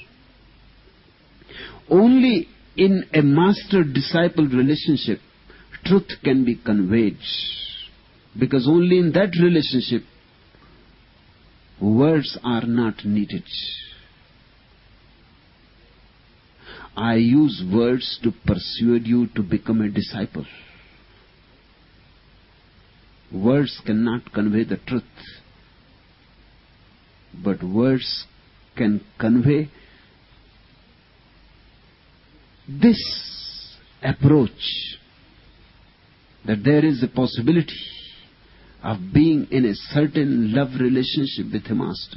B: Only in a master-disciple relationship truth can be conveyed, because only in that relationship words are not needed. I use words to persuade you to become a disciple. Words cannot convey the truth, but words can convey this approach, that there is a possibility of being in a certain love relationship with a master.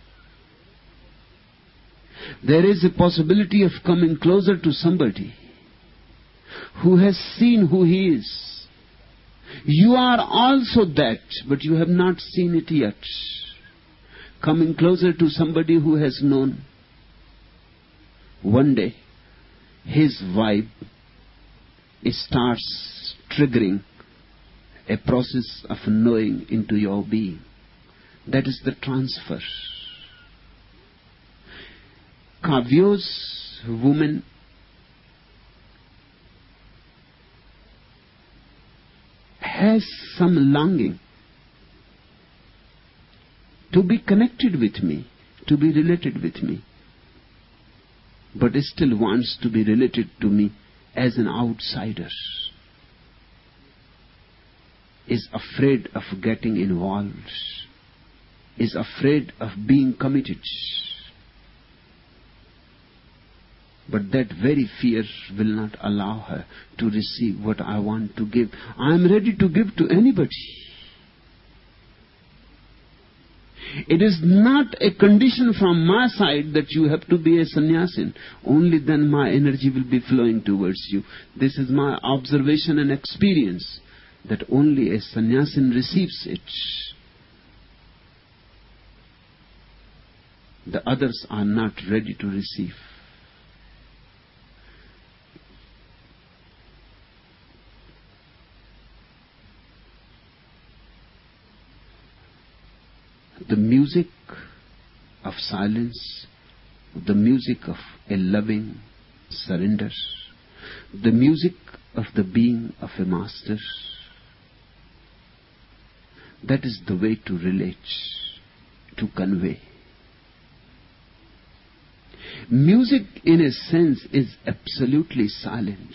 B: There is a possibility of coming closer to somebody who has seen who he is. You are also that, but you have not seen it yet. Coming closer to somebody who has known. One day, his vibe starts triggering a process of knowing into your being. That is the transfer. Kavyo's woman has some longing to be connected with me, to be related with me, but still wants to be related to me as an outsider, is afraid of getting involved, is afraid of being committed. But that very fear will not allow her to receive what I want to give. I am ready to give to anybody. It is not a condition from my side that you have to be a sannyasin. Only then my energy will be flowing towards you. This is my observation and experience, that only a sannyasin receives it. The others are not ready to receive. The music of silence, the music of a loving surrender, the music of the being of a master, that is the way to relate, to convey. Music, in a sense, is absolutely silent.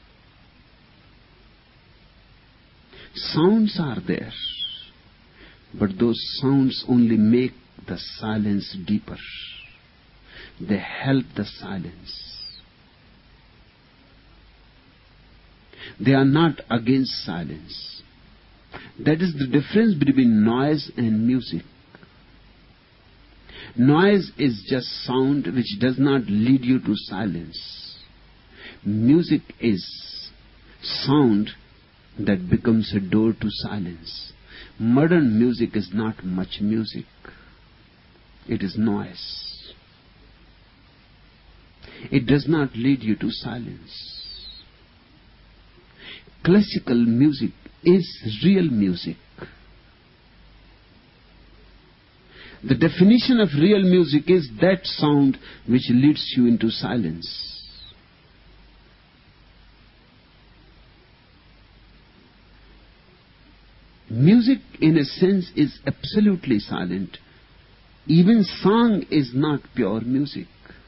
B: Sounds are there, but those sounds only make the silence deeper. They help the silence. They are not against silence. That is the difference between noise and music. Noise is just sound which does not lead you to silence. Music is sound that becomes a door to silence. Modern music is not much music. It is noise. It does not lead you to silence. Classical music is real music. The definition of real music is that sound which leads you into silence. Music, in a sense, is absolutely silent. Even song is not pure music,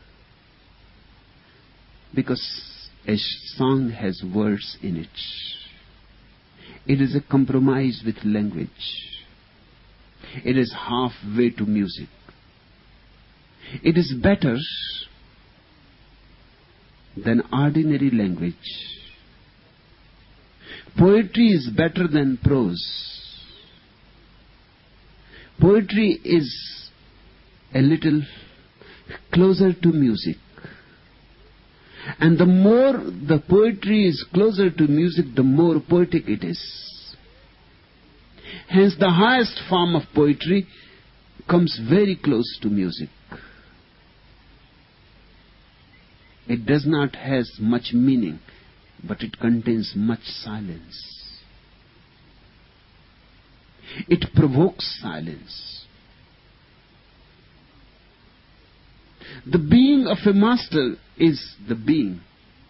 B: because a song has words in it. It is a compromise with language. It is halfway to music. It is better than ordinary language. Poetry is better than prose. Poetry is a little closer to music. And the more the poetry is closer to music, the more poetic it is. Hence, the highest form of poetry comes very close to music. It does not have much meaning, but it contains much silence. It provokes silence. The being of a master is the being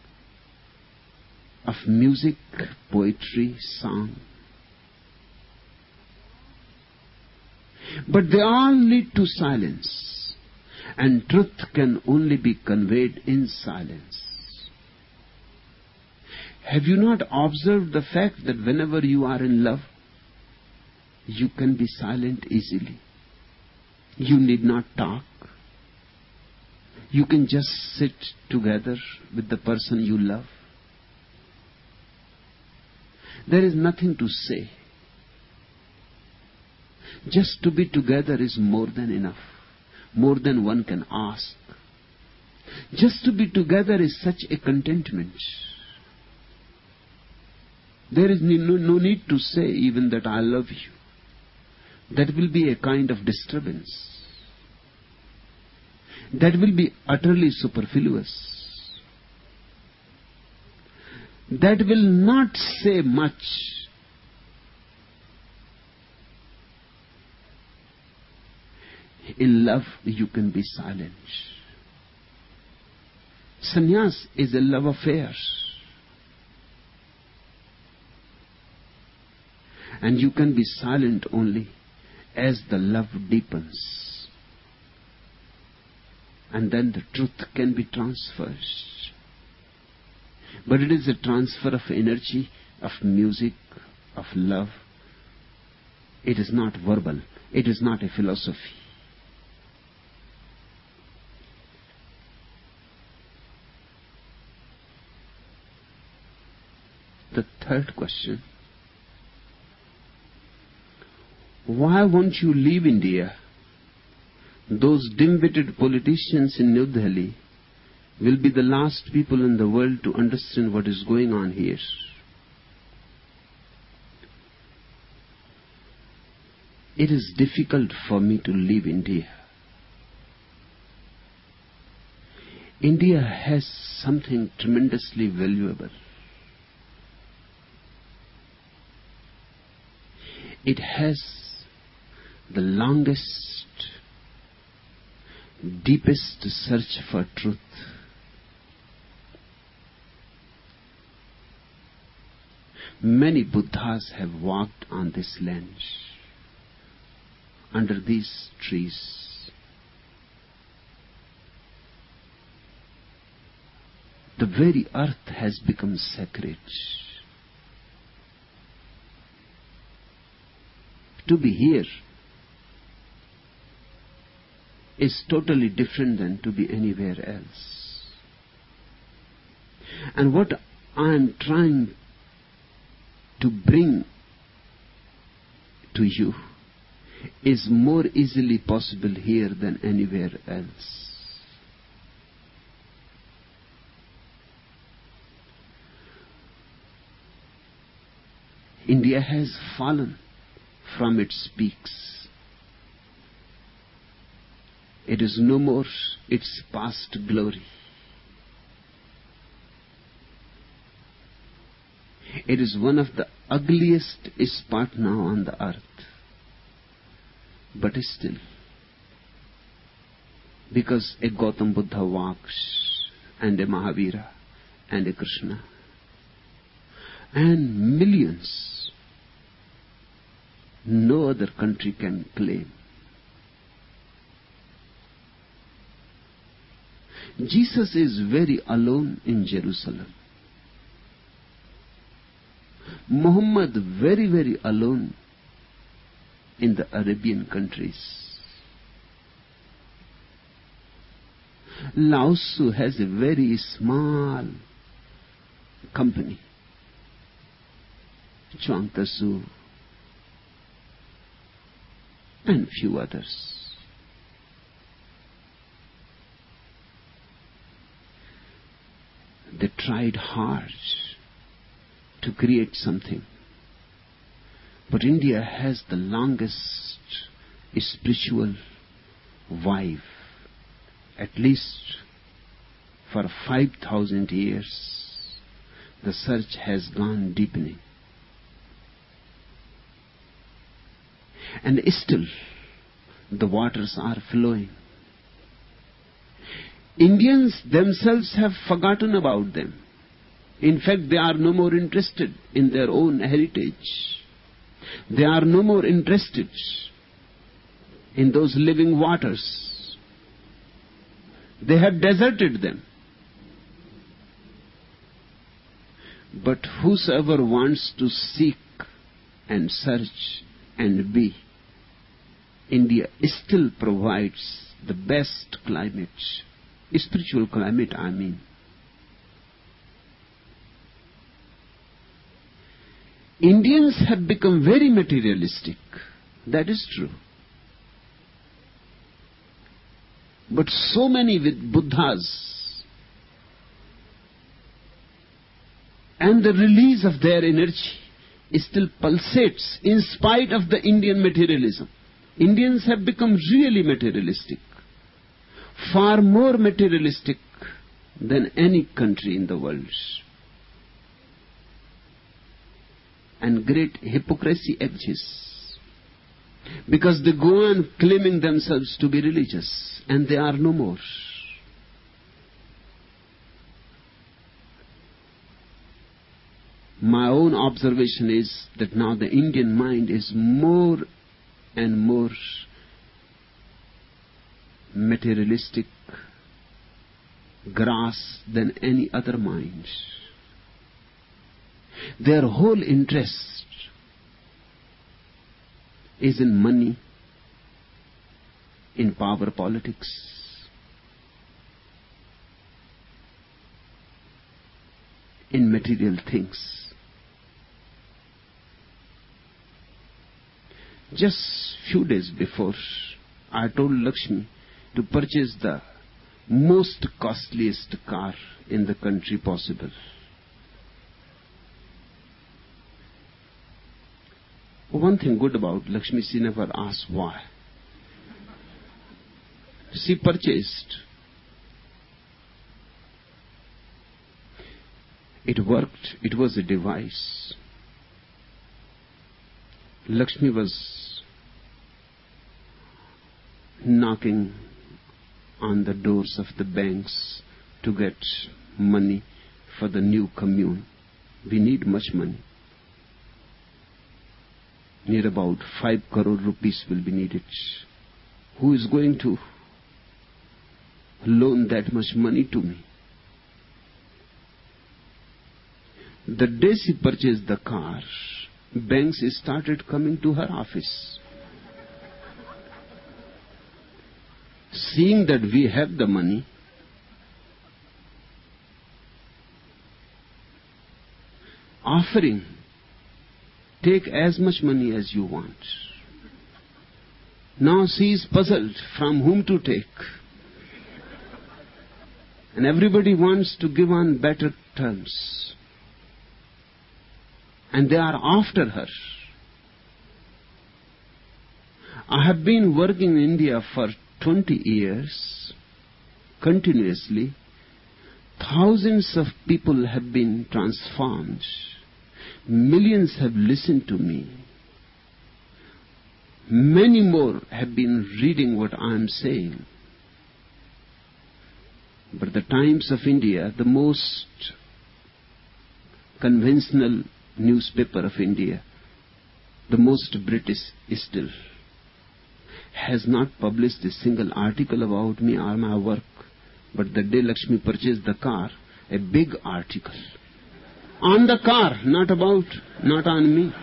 B: of music, poetry, song. But they all lead to silence, and truth can only be conveyed in silence. Have you not observed the fact that whenever you are in love, you can be silent easily? You need not talk. You can just sit together with the person you love. There is nothing to say. Just to be together is more than enough, more than one can ask. Just to be together is such a contentment. There is no, no need to say even that I love you. That will be a kind of disturbance. That will be utterly superfluous. That will not say much. In love, you can be silent. Sannyas is a love affair. And you can be silent only as the love deepens. And then the truth can be transferred. But it is a transfer of energy, of music, of love. It is not verbal. It is not a philosophy. The third question. Why won't you leave India those dim-witted politicians in New Delhi will be the last people in the world to understand what is going on here. It is difficult for me to leave India. India has something tremendously valuable. It has the longest, deepest search for truth. Many Buddhas have walked on this land, under these trees. The very earth has become sacred. To be here is totally different than to be anywhere else. And what I am trying to bring to you is more easily possible here than anywhere else. India has fallen from its peaks. It is no more its past glory. It is one of the ugliest spot now on the earth. But still, because a Gautam Buddha walks, and a Mahavira, and a Krishna, and millions, no other country can claim. Jesus is very alone in Jerusalem. Muhammad very, very alone in the Arabian countries. Lao Tzu has a very small company. Chuang Tzu and few others. They tried hard to create something. But India has the longest spiritual vibe, at least for five thousand years. The search has gone deepening. And still, the waters are flowing. Indians themselves have forgotten about them. In fact, they are no more interested in their own heritage. They are no more interested in those living waters. They have deserted them. But whosoever wants to seek and search and be, India still provides the best climate, spiritual climate, I mean. Indians have become very materialistic. That is true. But so many with Buddhas and the release of their energy still pulsates in spite of the Indian materialism. Indians have become really materialistic, far more materialistic than any country in the world. And great hypocrisy exists, because they go on claiming themselves to be religious, and they are no more. My own observation is that now the Indian mind is more and more materialistic, grass than any other mind. Their whole interest is in money, in power politics, in material things. Just few days before, I told Lakshmi to purchase the most costliest car in the country possible. One thing good about Lakshmi, she never asked why. She purchased. It worked. It was a device. Lakshmi was knocking on the doors of the banks to get money for the new commune. We need much money. Near about five crore rupees will be needed. Who is going to loan that much money to me? The day she purchased the car, banks started coming to her office. Seeing that we have the money, offering, take as much money as you want. Now she is puzzled from whom to take. And everybody wants to give on better terms. And they are after her. I have been working in India for twenty years, continuously. Thousands of people have been transformed. Millions have listened to me. Many more have been reading what I am saying. But the Times of India, the most conventional newspaper of India, the most British still, has not published a single article about me or my work. But the day Lakshmi purchased the car, a big article. On the car, not about, not on me.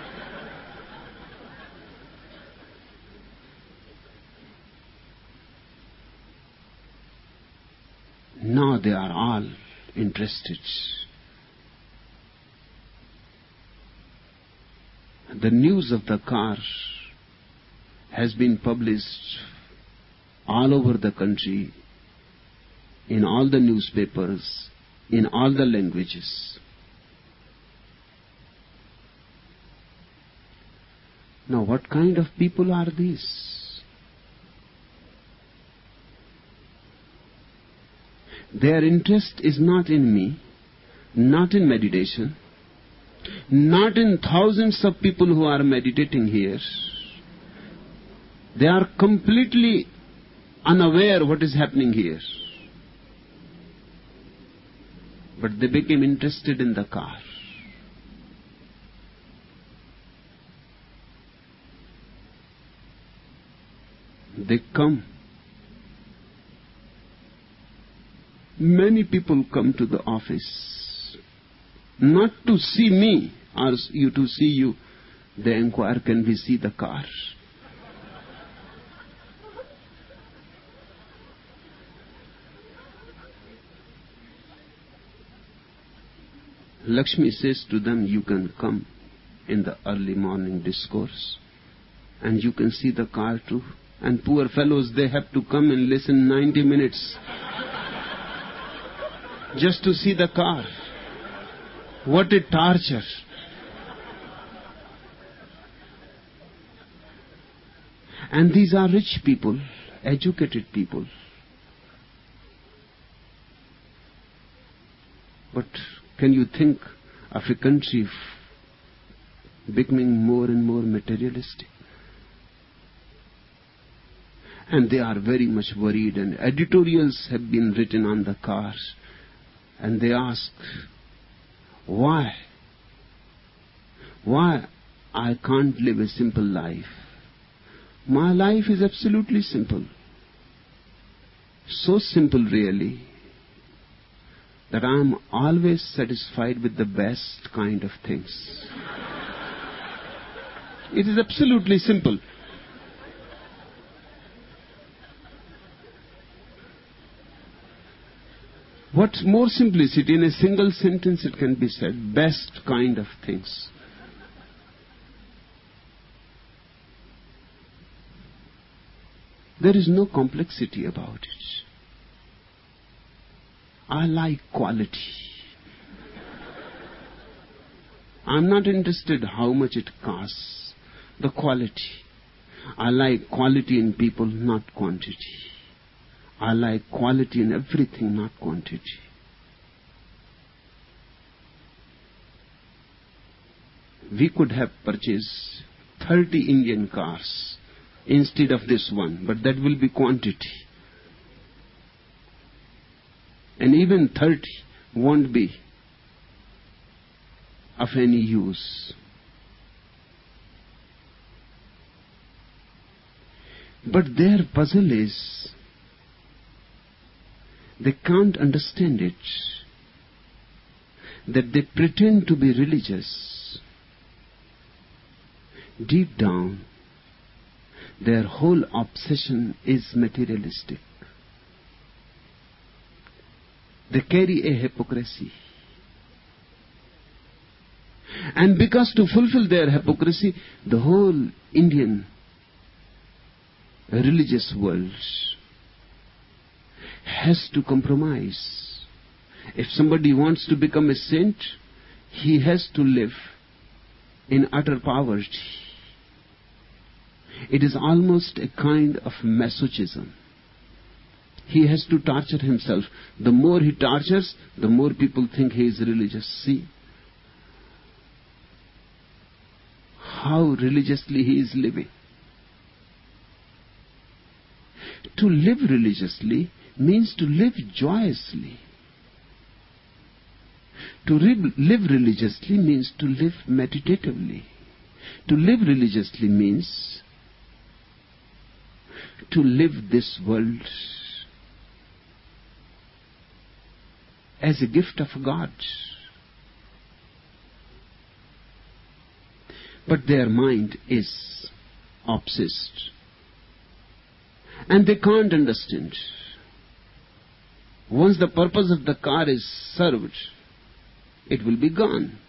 B: Now they are all interested. The news of the car has been published all over the country, in all the newspapers, in all the languages. Now, what kind of people are these? Their interest is not in me, not in meditation, not in thousands of people who are meditating here. They are completely unaware what is happening here. But they became interested in the car. They come. Many people come to the office, not to see me or you to see you. They inquire, can we see the car? Lakshmi says to them, you can come in the early morning discourse and you can see the car too. And poor fellows, they have to come and listen ninety minutes just to see the car. What a torture. And these are rich people, educated people. But can you think of a country becoming more and more materialistic? And they are very much worried, and editorials have been written on the cars. And they ask, why? Why I can't live a simple life? My life is absolutely simple. So simple really, that I am always satisfied with the best kind of things. It is absolutely simple. What more simplicity? In a single sentence it can be said, best kind of things. There is no complexity about it. I like quality. I'm not interested how much it costs. The quality. I like quality in people, not quantity. I like quality in everything, not quantity. We could have purchased thirty Indian cars instead of this one, but that will be quantity. And even thirty won't be of any use. But their puzzle is, they can't understand it, that they pretend to be religious. Deep down, their whole obsession is materialistic. They carry a hypocrisy. And because to fulfill their hypocrisy, the whole Indian religious world has to compromise. If somebody wants to become a saint, he has to live in utter poverty. It is almost a kind of masochism. He has to torture himself. The more he tortures, the more people think he is religious. See how religiously he is living. To live religiously means to live joyously. To live religiously means to live meditatively. To live religiously means to live this world as a gift of God. But their mind is obsessed. And they can't understand. Once the purpose of the car is served, it will be gone.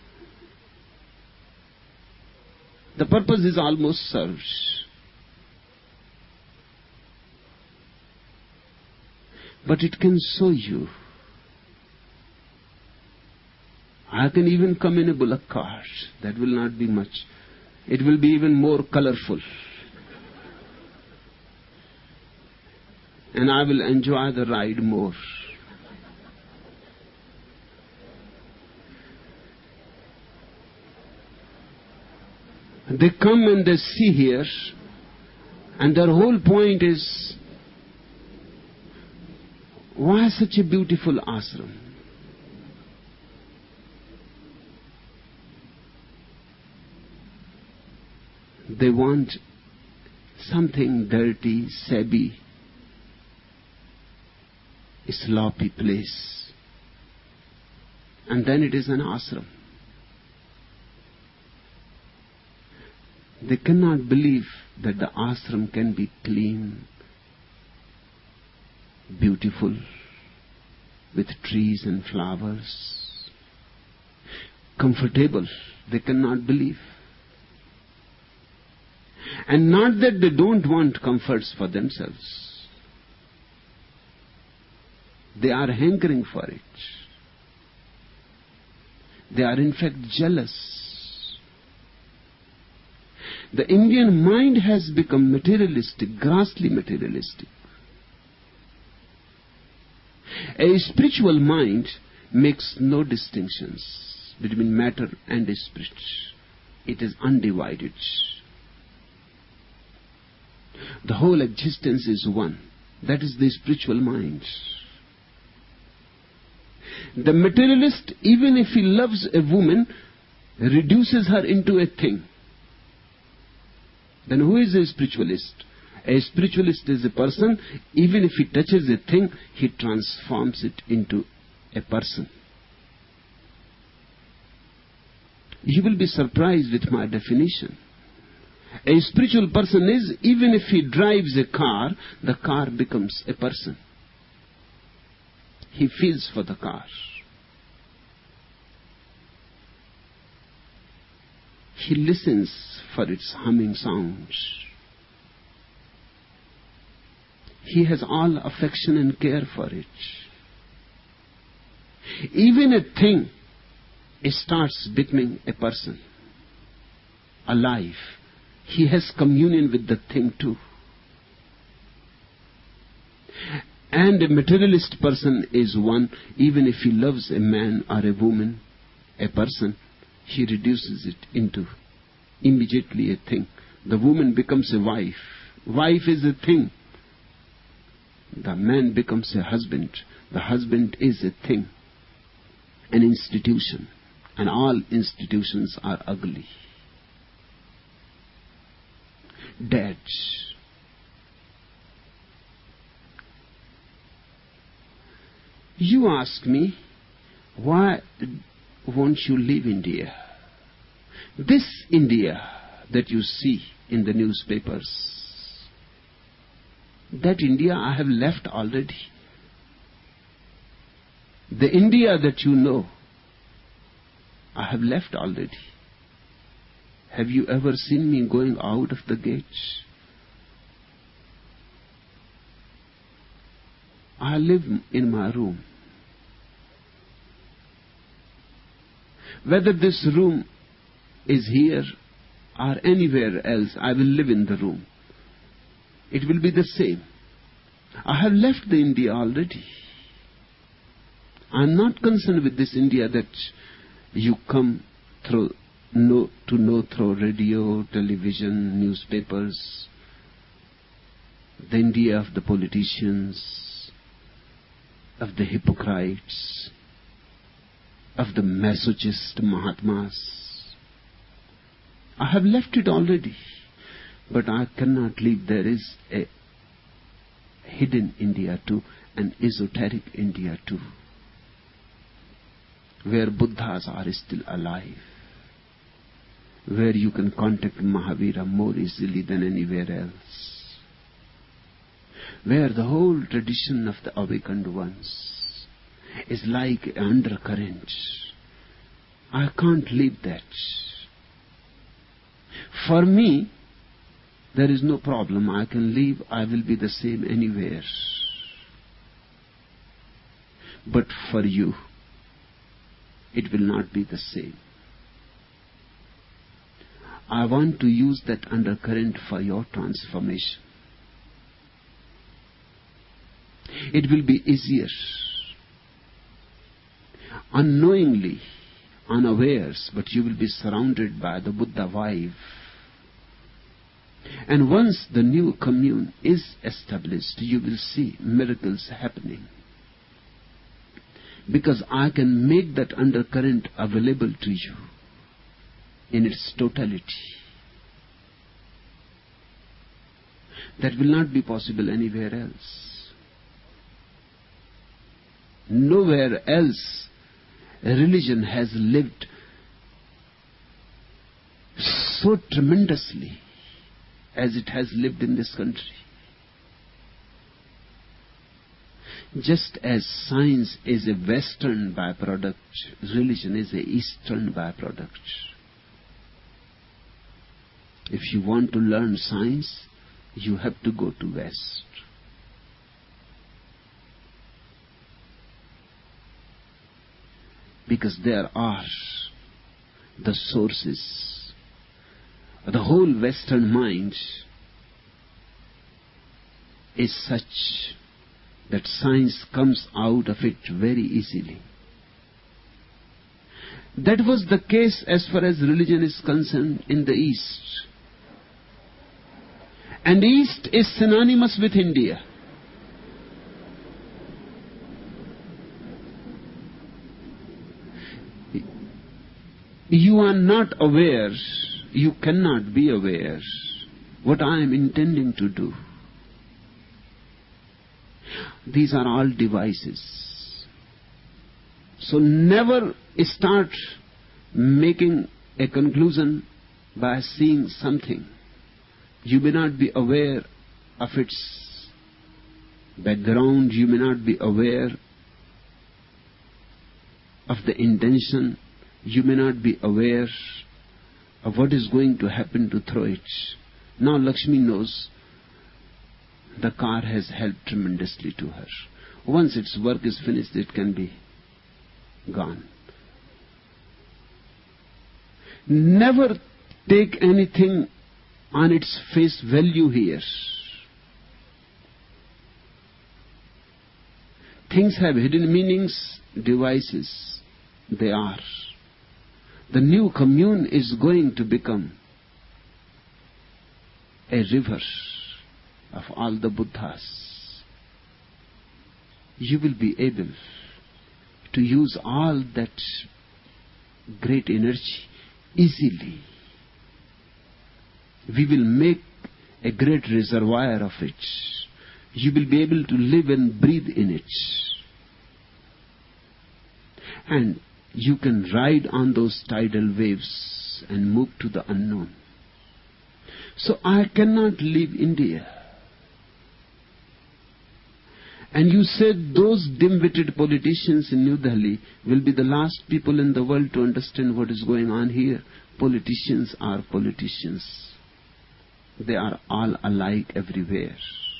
B: The purpose is almost served. But it can show you. I can even come in a bullock cart. That will not be much. It will be even more colorful. And I will enjoy the ride more. They come and they see here, and their whole point is, why such a beautiful ashram? They want something dirty, shabby, sloppy place. And then it is an ashram. They cannot believe that the ashram can be clean, beautiful, with trees and flowers, comfortable. They cannot believe. And not that they don't want comforts for themselves. They are hankering for it. They are in fact jealous. The Indian mind has become materialistic, grossly materialistic. A spiritual mind makes no distinctions between matter and spirit. It is undivided. The whole existence is one. That is the spiritual mind. The materialist, even if he loves a woman, reduces her into a thing. Then who is a spiritualist? A spiritualist is a person, even if he touches a thing, he transforms it into a person. You will be surprised with my definition. A spiritual person is, even if he drives a car, the car becomes a person. He feels for the car. He listens for its humming sounds. He has all affection and care for it. Even a thing starts becoming a person, alive. He has communion with the thing too. And a materialist person is one, even if he loves a man or a woman, a person, he reduces it into immediately a thing. The woman becomes a wife. Wife is a thing. The man becomes a husband. The husband is a thing, an institution. And all institutions are ugly. Dead. You ask me, why won't you leave India? This India that you see in the newspapers, that India I have left already. The India that you know, I have left already. Have you ever seen me going out of the gates? I live in my room. Whether this room is here or anywhere else, I will live in the room. It will be the same. I have left the India already. I am not concerned with this India that you come through know, to know through radio, television, newspapers. The India of the politicians, of the hypocrites, of the masochist Mahatmas. I have left it already, but I cannot leave. There is a hidden India too, an esoteric India too, where Buddhas are still alive, where you can contact Mahavira more easily than anywhere else, where the whole tradition of the awakened ones is like an undercurrent. I can't leave that. For me, there is no problem. I can leave. I will be the same anywhere. But for you, it will not be the same. I want to use that undercurrent for your transformation. It will be easier. Unknowingly, unawares, but you will be surrounded by the Buddha vibe. And once the new commune is established, you will see miracles happening. Because I can make that undercurrent available to you in its totality. That will not be possible anywhere else. Nowhere else religion has lived so tremendously as it has lived in this country. Just as science is a Western byproduct, religion is a Eastern byproduct. If you want to learn science, you have to go to West. Because there are the sources. The whole Western mind is such that science comes out of it very easily. That was the case as far as religion is concerned in the East. And East is synonymous with India. You are not aware, you cannot be aware what I am intending to do. These are all devices. So never start making a conclusion by seeing something. You may not be aware of its background, you may not be aware of the intention, you may not be aware of what is going to happen to throw it. Now Lakshmi knows The car has helped tremendously to her. Once its work is finished, it can be gone. Never take anything on its face value here. Things have hidden meanings, devices. They are. The new commune is going to become a river of all the Buddhas. You will be able to use all that great energy easily. We will make a great reservoir of it. You will be able to live and breathe in it. And you can ride on those tidal waves and move to the unknown. So I cannot leave India. And you said those dim-witted politicians in New Delhi will be the last people in the world to understand what is going on here. Politicians are politicians. They are all alike everywhere.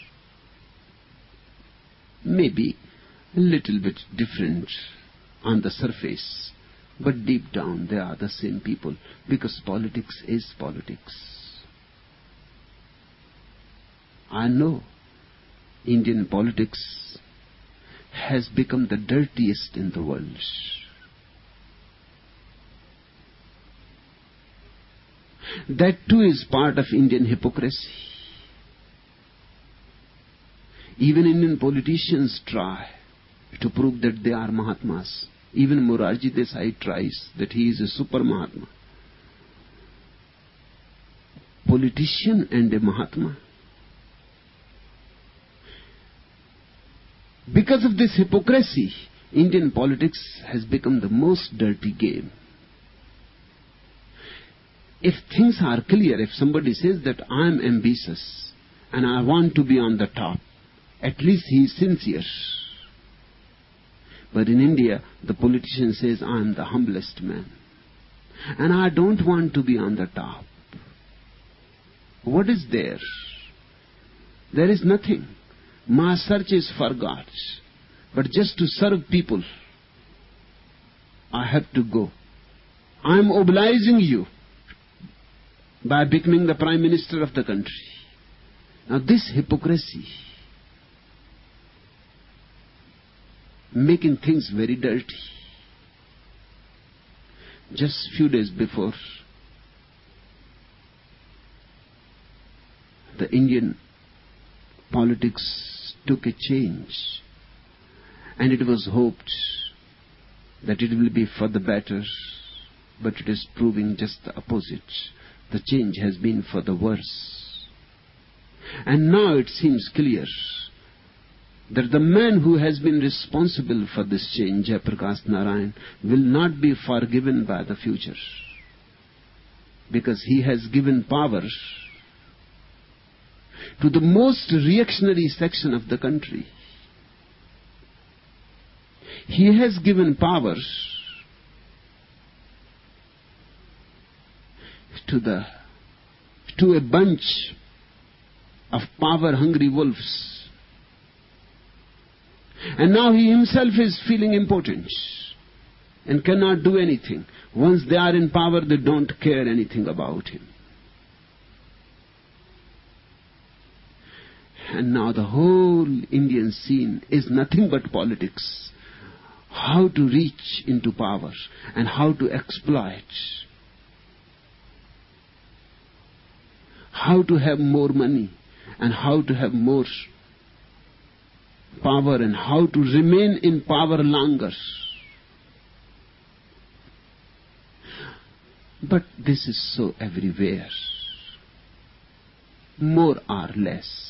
B: Maybe a little bit different on the surface, but deep down they are the same people, because politics is politics. I know Indian politics has become the dirtiest in the world. That too is part of Indian hypocrisy. Even Indian politicians try to prove that they are Mahatmas. Even Morarji Desai tries that he is a super Mahatma. Politician and a Mahatma. Because of this hypocrisy, Indian politics has become the most dirty game. If things are clear, if somebody says that I am ambitious and I want to be on the top, at least he is sincere. But in India, the politician says, I am the humblest man. And I don't want to be on the top. What is there? There is nothing. My search is for God. But just to serve people, I have to go. I am obliging you by becoming the Prime Minister of the country. Now this hypocrisy, making things very dirty. Just few days before, the Indian politics took a change, and it was hoped that it will be for the better, but it is proving just the opposite. The change has been for the worse. And now it seems clear that the man who has been responsible for this change, Jayaprakash Narayan, will not be forgiven by the future, because he has given power to the most reactionary section of the country. He has given power to the to a bunch of power-hungry wolves. And now he himself is feeling important and cannot do anything. Once they are in power, they don't care anything about him. And now the whole Indian scene is nothing but politics. How to reach into power and how to exploit. How to have more money and how to have more power and how to remain in power longer. But this is so everywhere, more or less.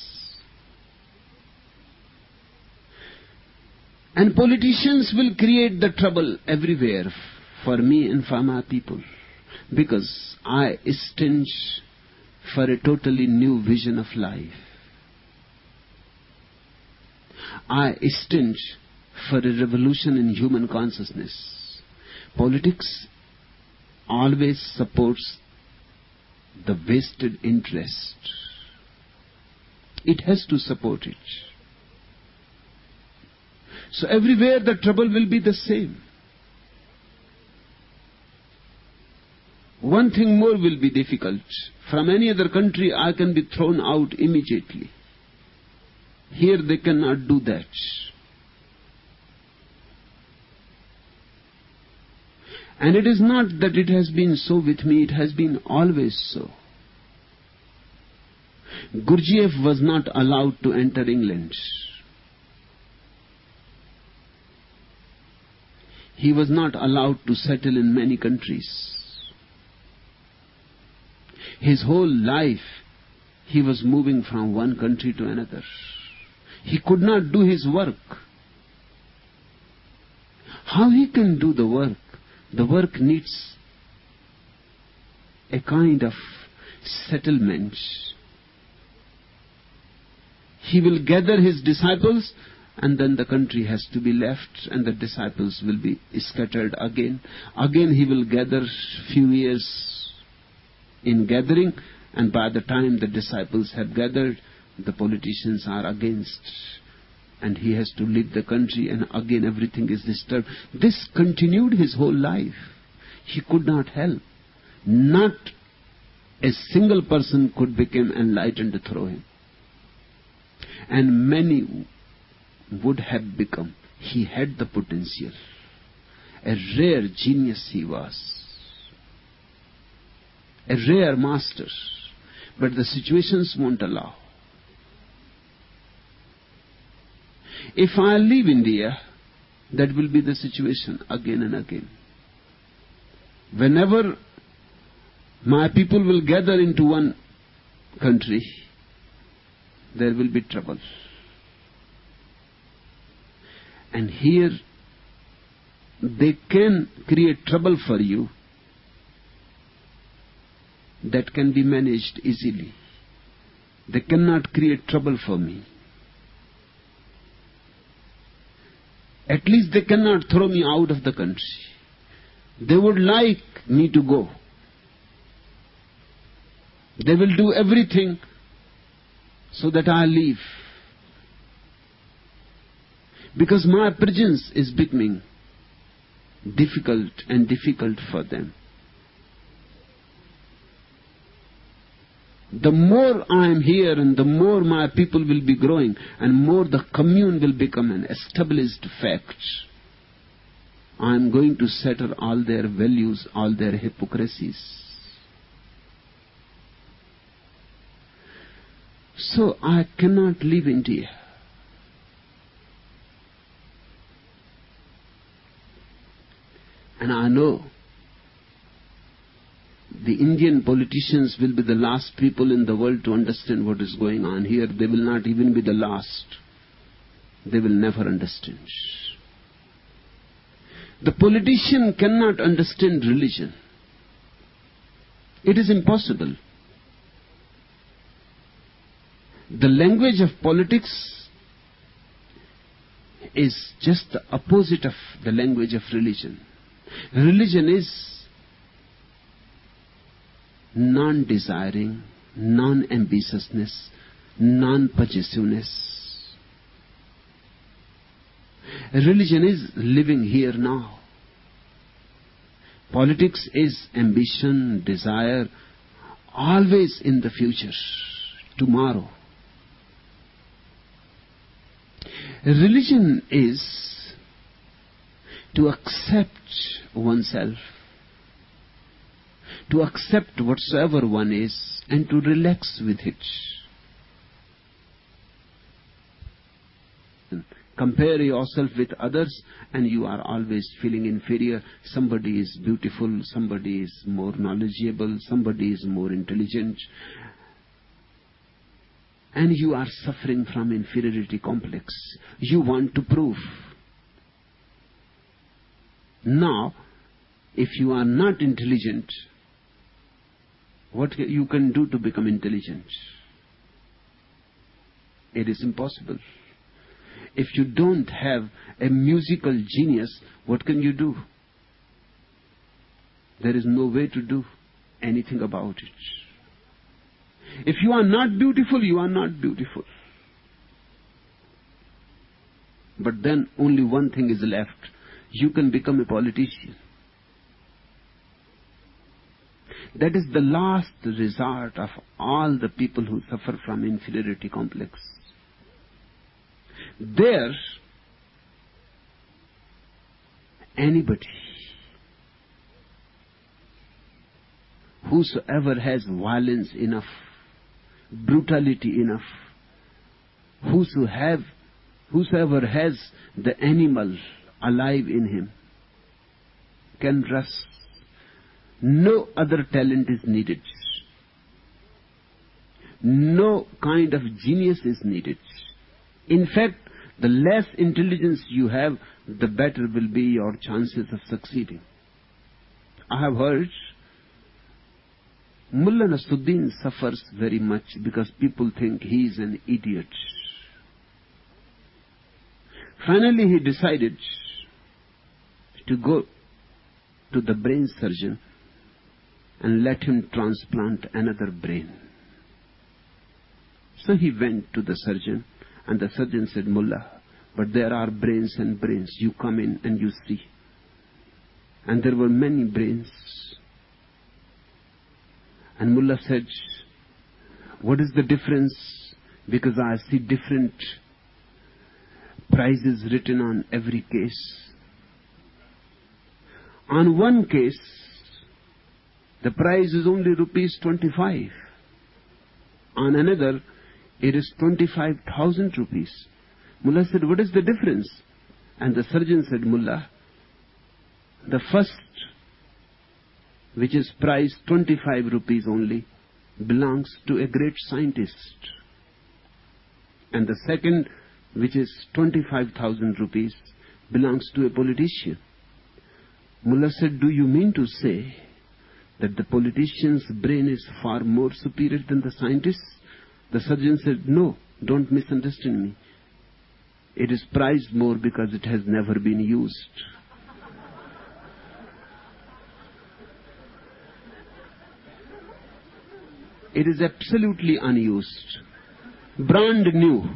B: And politicians will create the trouble everywhere for me and for my people, because I stand for a totally new vision of life. I stand for a revolution in human consciousness. Politics always supports the vested interest. It has to support it. So everywhere the trouble will be the same. One thing more will be difficult. From any other country I can be thrown out immediately. Here they cannot do that. And it is not that it has been so with me, it has been always so. Gurdjieff was not allowed to enter England. He was not allowed to settle in many countries. His whole life, he was moving from one country to another. He could not do his work. How he can do the work? The work needs a kind of settlement. He will gather his disciples, and then the country has to be left, and the disciples will be scattered again. Again he will gather few years in gathering, and by the time the disciples have gathered, the politicians are against, and he has to leave the country, and again everything is disturbed. This continued his whole life. He could not help. Not a single person could become enlightened through him. And many would have become. He had the potential. A rare genius he was. A rare master. But the situations won't allow. If I leave India, that will be the situation again and again. Whenever my people will gather into one country, there will be trouble. And here, they can create trouble for you that can be managed easily. They cannot create trouble for me. At least they cannot throw me out of the country. They would like me to go. They will do everything so that I leave. Because my presence is becoming difficult and difficult for them. The more I am here and the more my people will be growing and more the commune will become an established fact, I am going to settle all their values, all their hypocrisies. So I cannot leave India. And I know the Indian politicians will be the last people in the world to understand what is going on here. They will not even be the last. They will never understand. The politician cannot understand religion. It is impossible. The language of politics is just the opposite of the language of religion. Religion is non-desiring, non-ambitiousness, non-possessiveness. Religion is living here now. Politics is ambition, desire, always in the future, tomorrow. Religion is to accept oneself, to accept whatsoever one is, and to relax with it. Compare yourself with others and you are always feeling inferior. Somebody is beautiful, somebody is more knowledgeable, somebody is more intelligent. And you are suffering from inferiority complex. You want to prove. Now, if you are not intelligent, what you can do to become intelligent? It is impossible. If you don't have a musical genius, what can you do? There is no way to do anything about it. If you are not beautiful, you are not beautiful. But then only one thing is left. You can become a politician. That is the last resort of all the people who suffer from inferiority complex. There, anybody, whosoever has violence enough, brutality enough, whoso have, whosoever has the animal alive in him, can rust. No other talent is needed. No kind of genius is needed. In fact, the less intelligence you have, the better will be your chances of succeeding. I have heard Mullah Nasruddin suffers very much because people think he is an idiot. Finally, he decided to go to the brain surgeon and let him transplant another brain. So he went to the surgeon, and the surgeon said, Mullah, but there are brains and brains. You come in and you see. And there were many brains. And Mullah said, what is the difference? Because I see different prices written on every case. On one case, the price is only rupees twenty-five. On another, it is twenty-five thousand rupees. Mullah said, what is the difference? And the surgeon said, Mullah, the first, which is priced twenty-five rupees only, belongs to a great scientist. And the second, which is twenty-five thousand rupees, belongs to a politician. Mullah said, do you mean to say that the politician's brain is far more superior than the scientist's? The surgeon said, no, don't misunderstand me. It is prized more because it has never been used. It is absolutely unused, brand new.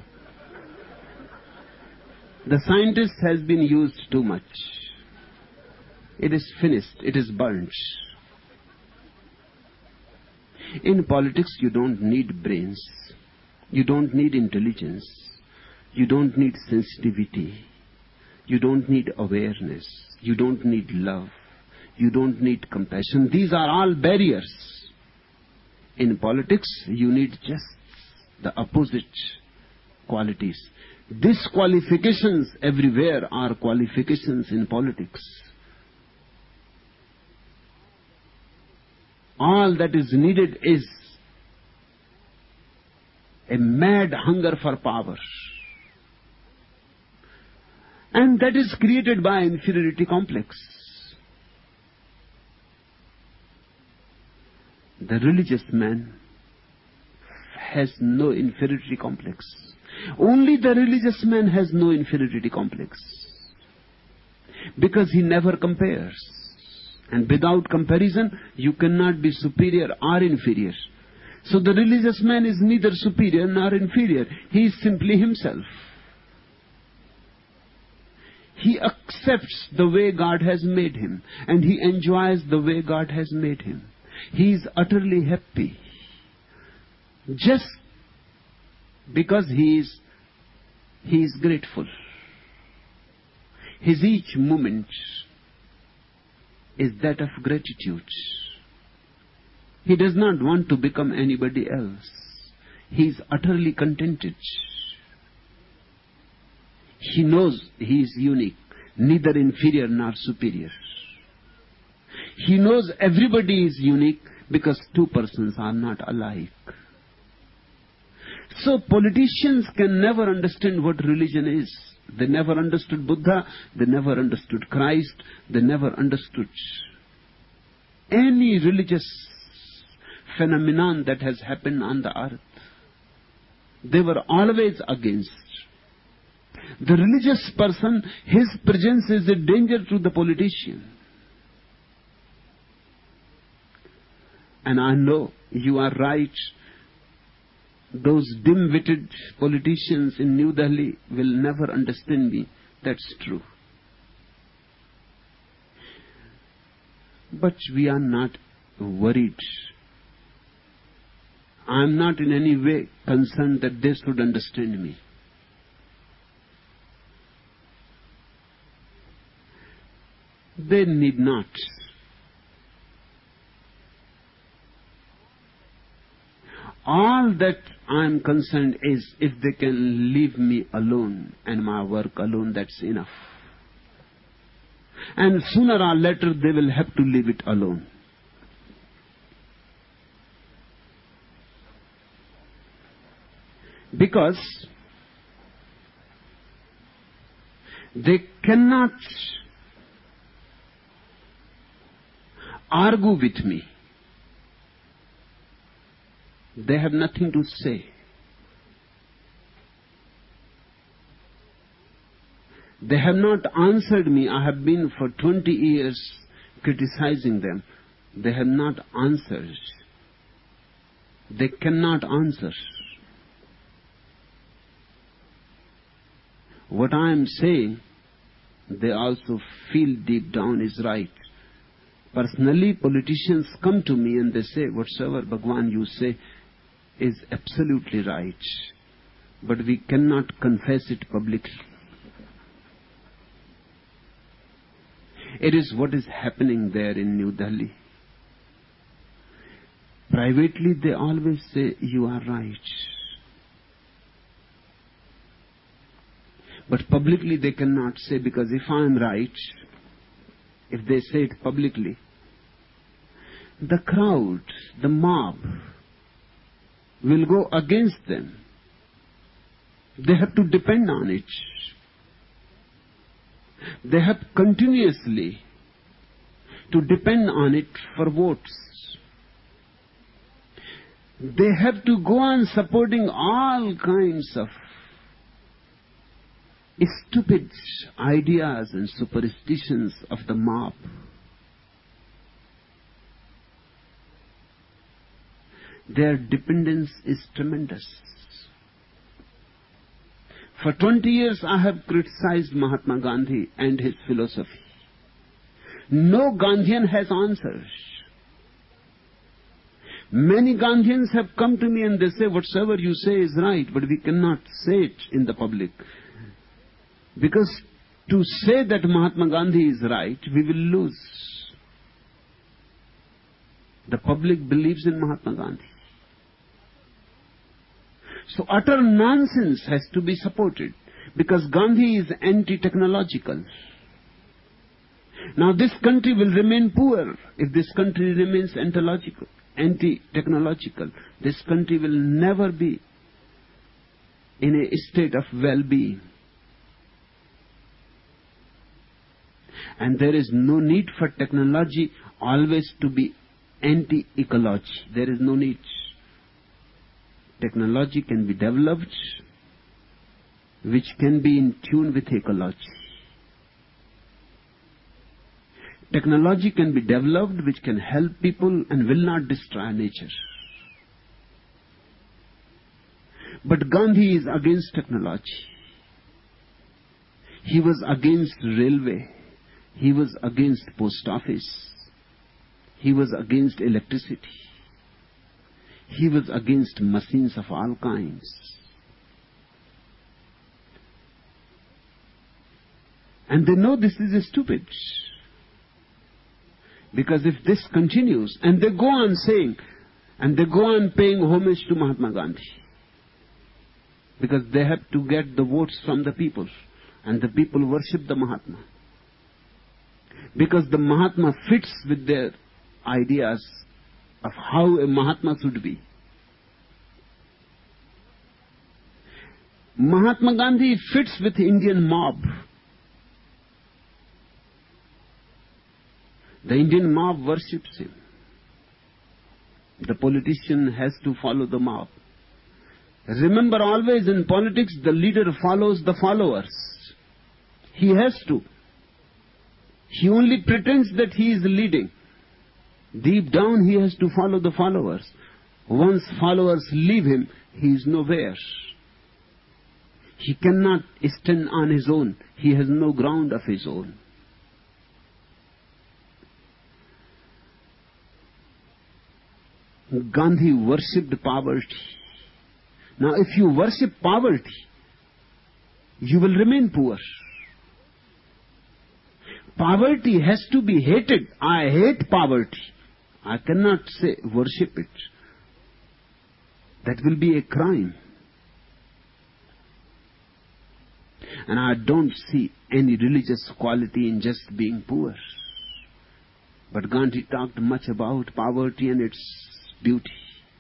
B: The scientist has been used too much. It is finished, it is burnt. In politics, you don't need brains. You don't need intelligence. You don't need sensitivity. You don't need awareness. You don't need love. You don't need compassion. These are all barriers. In politics, you need just the opposite qualities. Disqualifications everywhere are qualifications in politics. All that is needed is a mad hunger for power. And that is created by inferiority complex. The religious man has no inferiority complex. Only the religious man has no inferiority complex. Because he never compares. And without comparison, you cannot be superior or inferior. So the religious man is neither superior nor inferior. He is simply himself. He accepts the way God has made him, and he enjoys the way God has made him. He is utterly happy. Just because he is, he is grateful. His each moment is that of gratitude. He does not want to become anybody else. He is utterly contented. He knows he is unique, neither inferior nor superior. He knows everybody is unique because two persons are not alike. So politicians can never understand what religion is. They never understood Buddha, they never understood Christ, they never understood any religious phenomenon that has happened on the earth. They were always against. The religious person, his presence is a danger to the politician. And I know you are right those dim-witted politicians in New Delhi will never understand me. That's true. But we are not worried. I am not in any way concerned that they should understand me. They need not. All that I am concerned is if they can leave me alone and my work alone, that's enough. And sooner or later they will have to leave it alone. Because they cannot argue with me. They have nothing to say. They have not answered me. I have been for twenty years criticizing them. They have not answered. They cannot answer. What I am saying, they also feel deep down is right. Personally, politicians come to me and they say, whatsoever Bhagwan you say is absolutely right, but we cannot confess it publicly. It is what is happening there in New Delhi. Privately, they always say, you are right. But publicly they cannot say, because if I am right, if they say it publicly, the crowd, the mob, will go against them. They have to depend on it. They have continuously to depend on it for votes. They have to go on supporting all kinds of stupid ideas and superstitions of the mob. Their dependence is tremendous. For twenty years I have criticized Mahatma Gandhi and his philosophy. No Gandhian has answered. Many Gandhians have come to me and they say, whatsoever you say is right, but we cannot say it in the public. Because to say that Mahatma Gandhi is right, we will lose. The public believes in Mahatma Gandhi. So utter nonsense has to be supported, because Gandhi is anti-technological. Now this country will remain poor if this country remains anti-technological. This country will never be in a state of well-being. And there is no need for technology always to be anti-ecology. There is no need. Technology can be developed which can be in tune with ecology. Technology can be developed which can help people and will not destroy nature. But Gandhi is against technology. He was against railway. He was against post office. He was against electricity. He was against machines of all kinds. And they know this is stupid. Because if this continues, and they go on saying, and they go on paying homage to Mahatma Gandhi, because they have to get the votes from the people, and the people worship the Mahatma. Because the Mahatma fits with their ideas of how a Mahatma should be. Mahatma Gandhi fits with the Indian mob. The Indian mob worships him. The politician has to follow the mob. Remember, always in politics, the leader follows the followers. He has to. He only pretends that he is leading. Deep down, he has to follow the followers. Once followers leave him, he is nowhere. He cannot stand on his own. He has no ground of his own. Gandhi worshipped poverty. Now, if you worship poverty, you will remain poor. Poverty has to be hated. I hate poverty. I cannot say worship it. That will be a crime. And I don't see any religious quality in just being poor. But Gandhi talked much about poverty and its beauty.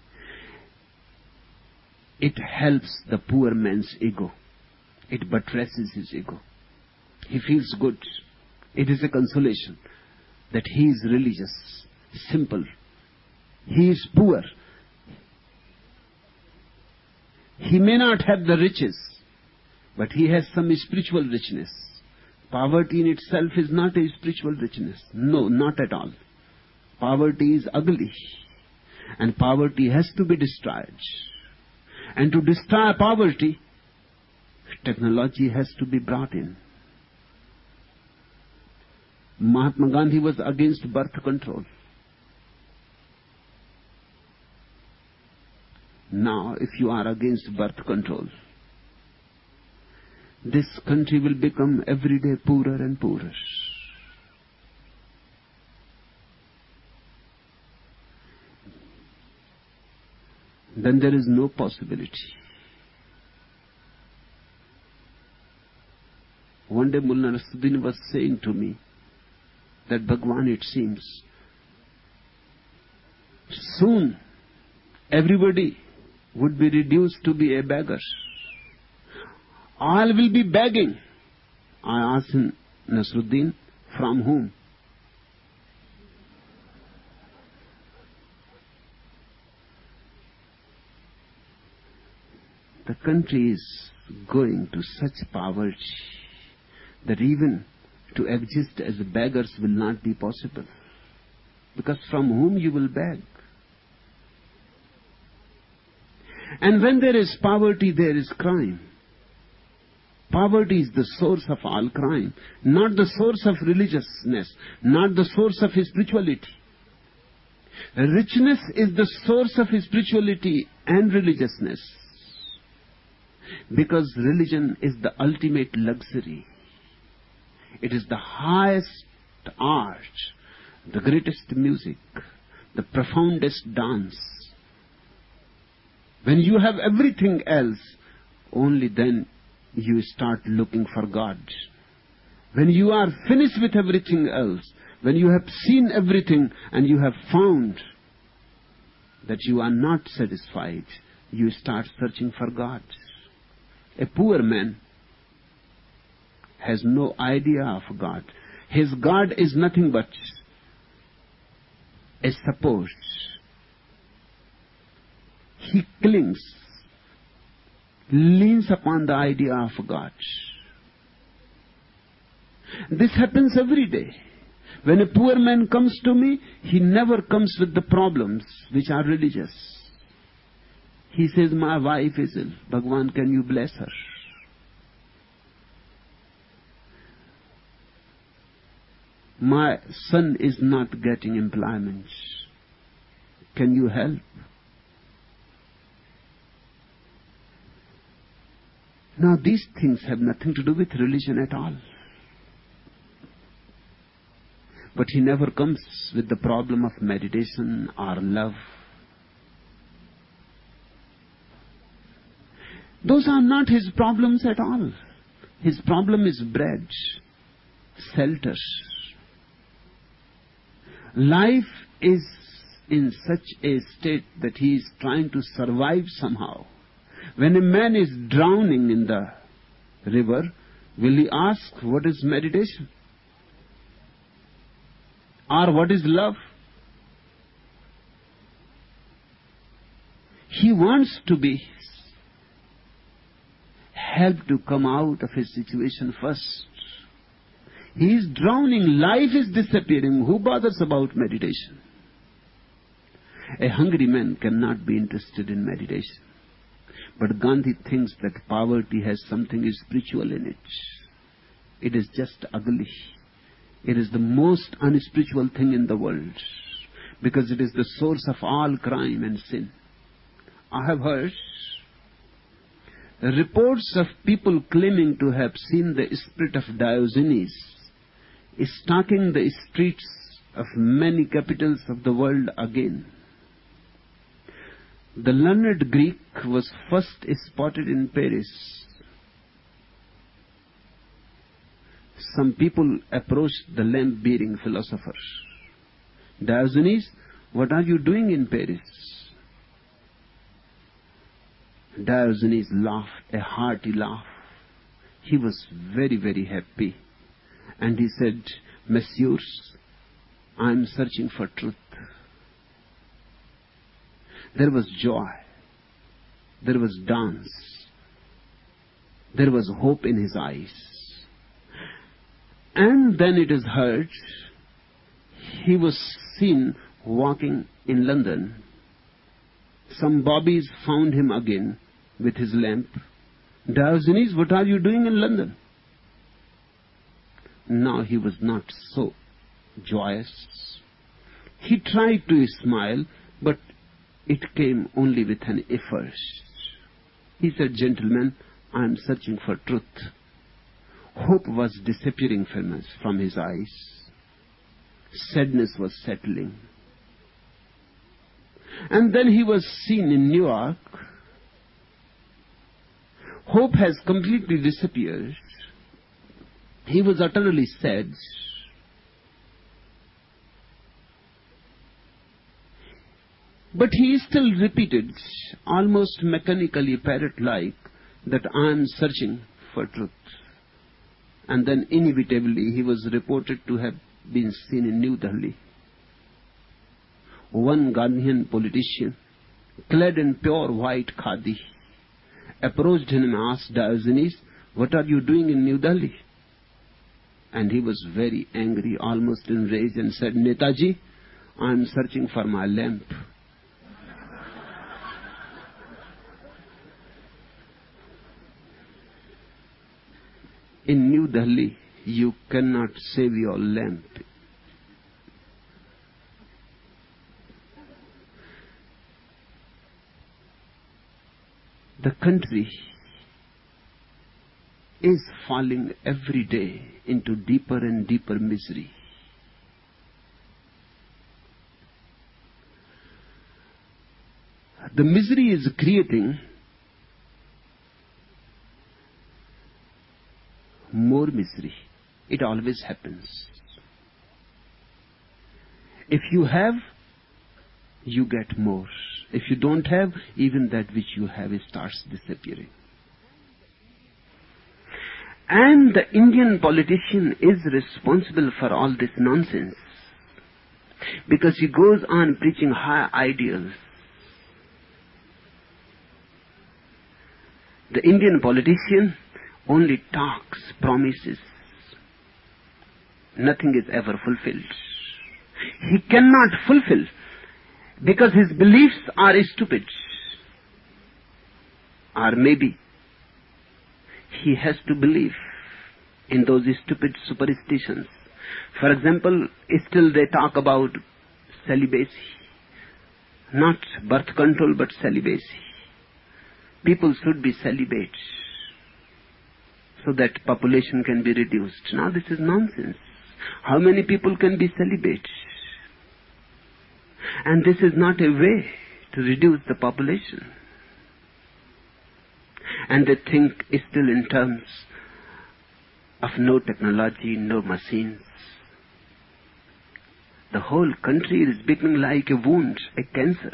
B: It helps the poor man's ego. It buttresses his ego. He feels good. It is a consolation that he is religious, simple. He is poor. He may not have the riches, but he has some spiritual richness. Poverty in itself is not a spiritual richness. No, not at all. Poverty is ugly. And poverty has to be destroyed. And to destroy poverty, technology has to be brought in. Mahatma Gandhi was against birth control. Now, if you are against birth control, this country will become every day poorer and poorer. Then there is no possibility. One day Mullah Nasruddin was saying to me that Bhagwan, it seems, soon everybody would be reduced to be a beggar. All will be begging. I asked him, Nasruddin, from whom? The country is going to such poverty that even to exist as beggars will not be possible. Because from whom you will beg? And when there is poverty, there is crime. Poverty is the source of all crime, not the source of religiousness, not the source of spirituality. Richness is the source of spirituality and religiousness. Because religion is the ultimate luxury. It is the highest art, the greatest music, the profoundest dance. When you have everything else, only then you start looking for God. When you are finished with everything else, when you have seen everything and you have found that you are not satisfied, you start searching for God. A poor man has no idea of God. His God is nothing but a support. He clings, leans upon the idea of God. This happens every day. When a poor man comes to me, he never comes with the problems which are religious. He says, my wife is ill. Bhagwan, can you bless her? My son is not getting employment. Can you help? Now these things have nothing to do with religion at all. But he never comes with the problem of meditation or love. Those are not his problems at all. His problem is bread, shelter. Life is in such a state that he is trying to survive somehow. When a man is drowning in the river, will he ask what is meditation? Or what is love? He wants to be helped to come out of his situation first. He is drowning. Life is disappearing. Who bothers about meditation? A hungry man cannot be interested in meditation. But Gandhi thinks that poverty has something spiritual in it. It is just ugly. It is the most unspiritual thing in the world, because it is the source of all crime and sin. I have heard reports of people claiming to have seen the spirit of Diogenes stalking the streets of many capitals of the world again. The learned Greek was first spotted in Paris. Some people approached the lamp-bearing philosopher. Diogenes, what are you doing in Paris? Diogenes laughed, a hearty laugh. He was very, very happy. And he said, Messieurs, I am searching for truth. There was joy. There was dance. There was hope in his eyes. And then it is heard, he was seen walking in London. Some bobbies found him again with his lamp. Diogenes, what are you doing in London? Now he was not so joyous. He tried to smile, but it came only with an effort. He said, Gentlemen, I am searching for truth. Hope was disappearing from his, from his eyes. Sadness was settling. And then he was seen in New York. Hope has completely disappeared. He was utterly sad. But he still repeated, almost mechanically, parrot-like, that I am searching for truth. And then inevitably he was reported to have been seen in New Delhi. One Gandhian politician, clad in pure white khadi, approached him and asked Diogenes, what are you doing in New Delhi? And he was very angry, almost enraged, and said, Netaji, I am searching for my lamp. In New Delhi, you cannot save your lamp. The country is falling every day into deeper and deeper misery. The misery is creating more misery. It always happens. If you have, you get more. If you don't have, even that which you have starts disappearing. And the Indian politician is responsible for all this nonsense, because he goes on preaching high ideals. The Indian politician only talks, promises. Nothing is ever fulfilled. He cannot fulfill because his beliefs are stupid. Or maybe he has to believe in those stupid superstitions. For example, still they talk about celibacy. Not birth control, but celibacy. People should be celibate so that population can be reduced. Now this is nonsense. How many people can be celibate? And this is not a way to reduce the population. And they think still in terms of no technology, no machines. The whole country is becoming like a wound, a cancer.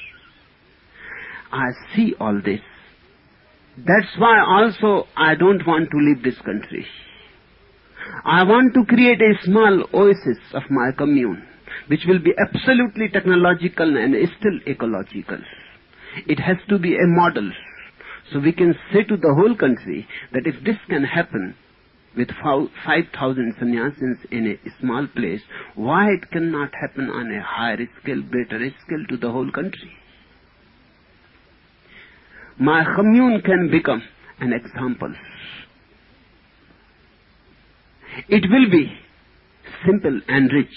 B: I see all this. That's why also I don't want to leave this country. I want to create a small oasis of my commune, which will be absolutely technological and still ecological. It has to be a model. So we can say to the whole country that if this can happen, with five thousand sannyasins in a small place, why it cannot happen on a higher scale, greater scale to the whole country? My commune can become an example. It will be simple and rich.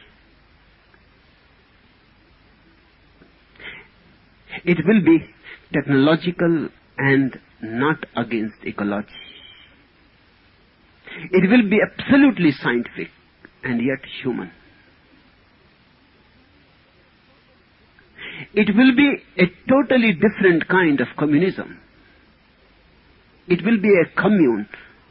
B: It will be technological and not against ecology. It will be absolutely scientific and yet human. It will be a totally different kind of communism. It will be a commune.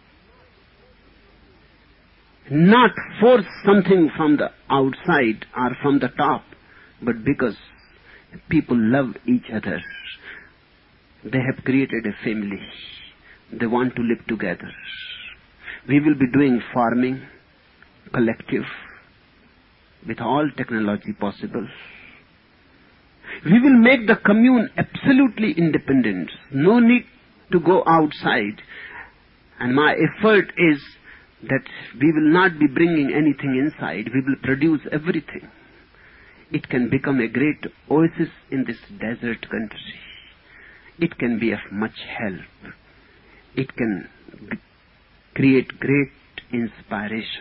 B: Not force something from the outside or from the top, but because people love each other. They have created a family. They want to live together. We will be doing farming, collective, with all technology possible. We will make the commune absolutely independent. No need to go outside. And my effort is that we will not be bringing anything inside. We will produce everything. It can become a great oasis in this desert country. It can be of much help. It can g- create great inspiration.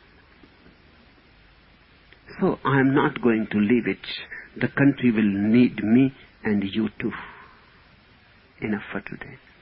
B: So I am not going to leave it. The country will need me and you too. Enough for today.